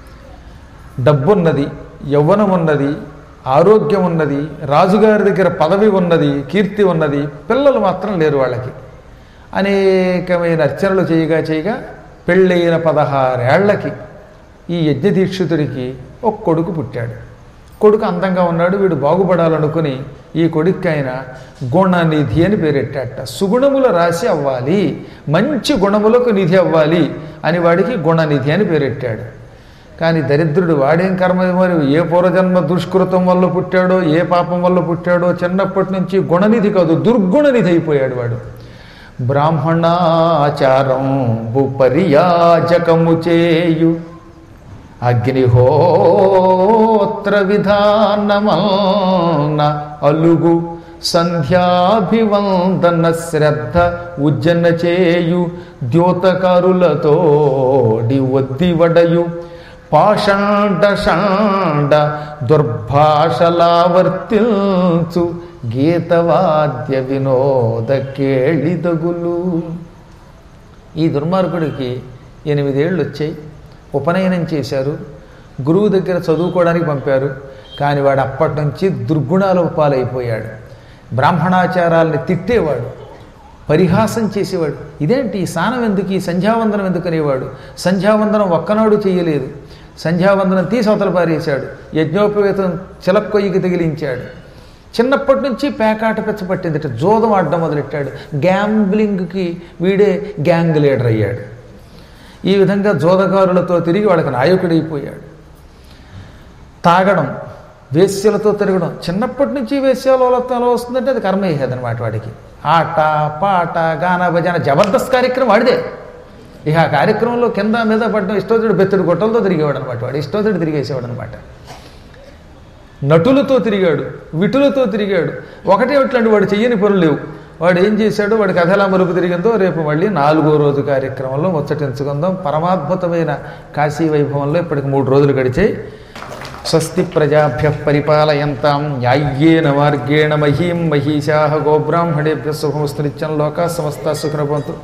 డబ్బున్నది, యవ్వనం ఉన్నది, ఆరోగ్యం ఉన్నది, రాజుగారి దగ్గర పదవి ఉన్నది, కీర్తి ఉన్నది. పిల్లలు మాత్రం లేరు వాళ్ళకి. అనేకమైన అర్చనలు చేయగా పెళ్ళైన 16 ఏళ్లకి ఈ యజ్ఞదీక్షితుడికి ఒక కొడుకు పుట్టాడు. కొడుకు అందంగా ఉన్నాడు. వీడు బాగుపడాలనుకుని ఈ కొడుకు ఆయన గుణనిధి అని పేరెట్టాట. సుగుణముల రాశి అవ్వాలి, మంచి గుణములకు నిధి అవ్వాలి అని వాడికి గుణనిధి అని పేరెట్టాడు. కానీ దరిద్రుడు వాడేం కర్మ, మరి ఏ పూర్వజన్మ దుష్కృతం వల్ల పుట్టాడో, ఏ పాపం వల్ల పుట్టాడో, చిన్నప్పటి నుంచి గుణనిధి కాదు దుర్గుణనిధి అయిపోయాడు వాడు. బ్రాహ్మణాచారంబు పర్యాజకము చేయు అగ్నిహోత్ర విధానమన్న అలుగు సంధ్యాభివందన శ్రద్ధ ఉజ్జన చేయు ద్యోతకారులతోడి ఒద్దివడయు పాషాండ షాండ దుర్భాషలావర్తిల్చు గీతవాద్య వినోద కేళిదగులు. ఈ దుర్మార్గుడికి 8 ఏళ్ళు వచ్చాయి. ఉపనయనం చేశారు, గురువు దగ్గర చదువుకోవడానికి పంపారు. కానీ వాడు అప్పటి నుంచి దుర్గుణాల పాలైపోయాడు. బ్రాహ్మణాచారాల్ని తిట్టేవాడు, పరిహాసం చేసేవాడు. ఇదేంటి ఈ స్నానం ఎందుకు, ఈ సంధ్యావందనం ఎందుకు అనేవాడు. సంధ్యావందనం ఒక్కనాడు చేయలేదు. సంధ్యావందనం తీసి అవతల పారేశాడు. యజ్ఞోపవేతం చిలక్కొయ్యికి తగిలించాడు. చిన్నప్పటి నుంచి పేకాట పెచ్చపట్టింది. జోదం ఆడడం మొదలెట్టాడు. గ్యాంబ్లింగ్కి వీడే గ్యాంగ్ లీడర్ అయ్యాడు. ఈ విధంగా జోదగారులతో తిరిగి వాళ్ళకి నాయకుడైపోయాడు. తాగడం, వేశ్యలతో తిరగడం. చిన్నప్పటి నుంచి వేశ్యలో వస్తుందంటే అది కర్మ అయ్యేదన్నమాట వాడికి. ఆట పాట గాన భజన జబర్దస్త్ కార్యక్రమం వాడిదే. ఇక ఆ కార్యక్రమంలో కింద మీద పడడం, ఇష్టోతుడు బెత్తుడు గొట్టలతో తిరిగేవాడు అనమాట. వాడు ఇష్టోతుడు తిరిగేసేవాడు అనమాట. నటులతో తిరిగాడు, విటులతో తిరిగాడు. ఒకటే ఒకట్లాంటి వాడు చెయ్యని పనులు లేవు. వాడు ఏం చేశాడో, వాడి కథ ఎలా మలుపు తిరిగిందో రేపు మళ్ళీ 4వ రోజు కార్యక్రమంలో ముచ్చటించుకుందాం. పరమాద్భుతమైన కాశీ వైభవంలో ఇప్పటికి 3 రోజులు గడిచాయి. స్వస్తి ప్రజాభ్య పరిపాలయంతాం న్యాయ్యేన మార్గేణ మహీం మహిషా గోబ్రాహ్మణేభ్య శుభమస్తు నిత్యం. లోకా సమస్తా సుఖినో భవంతు.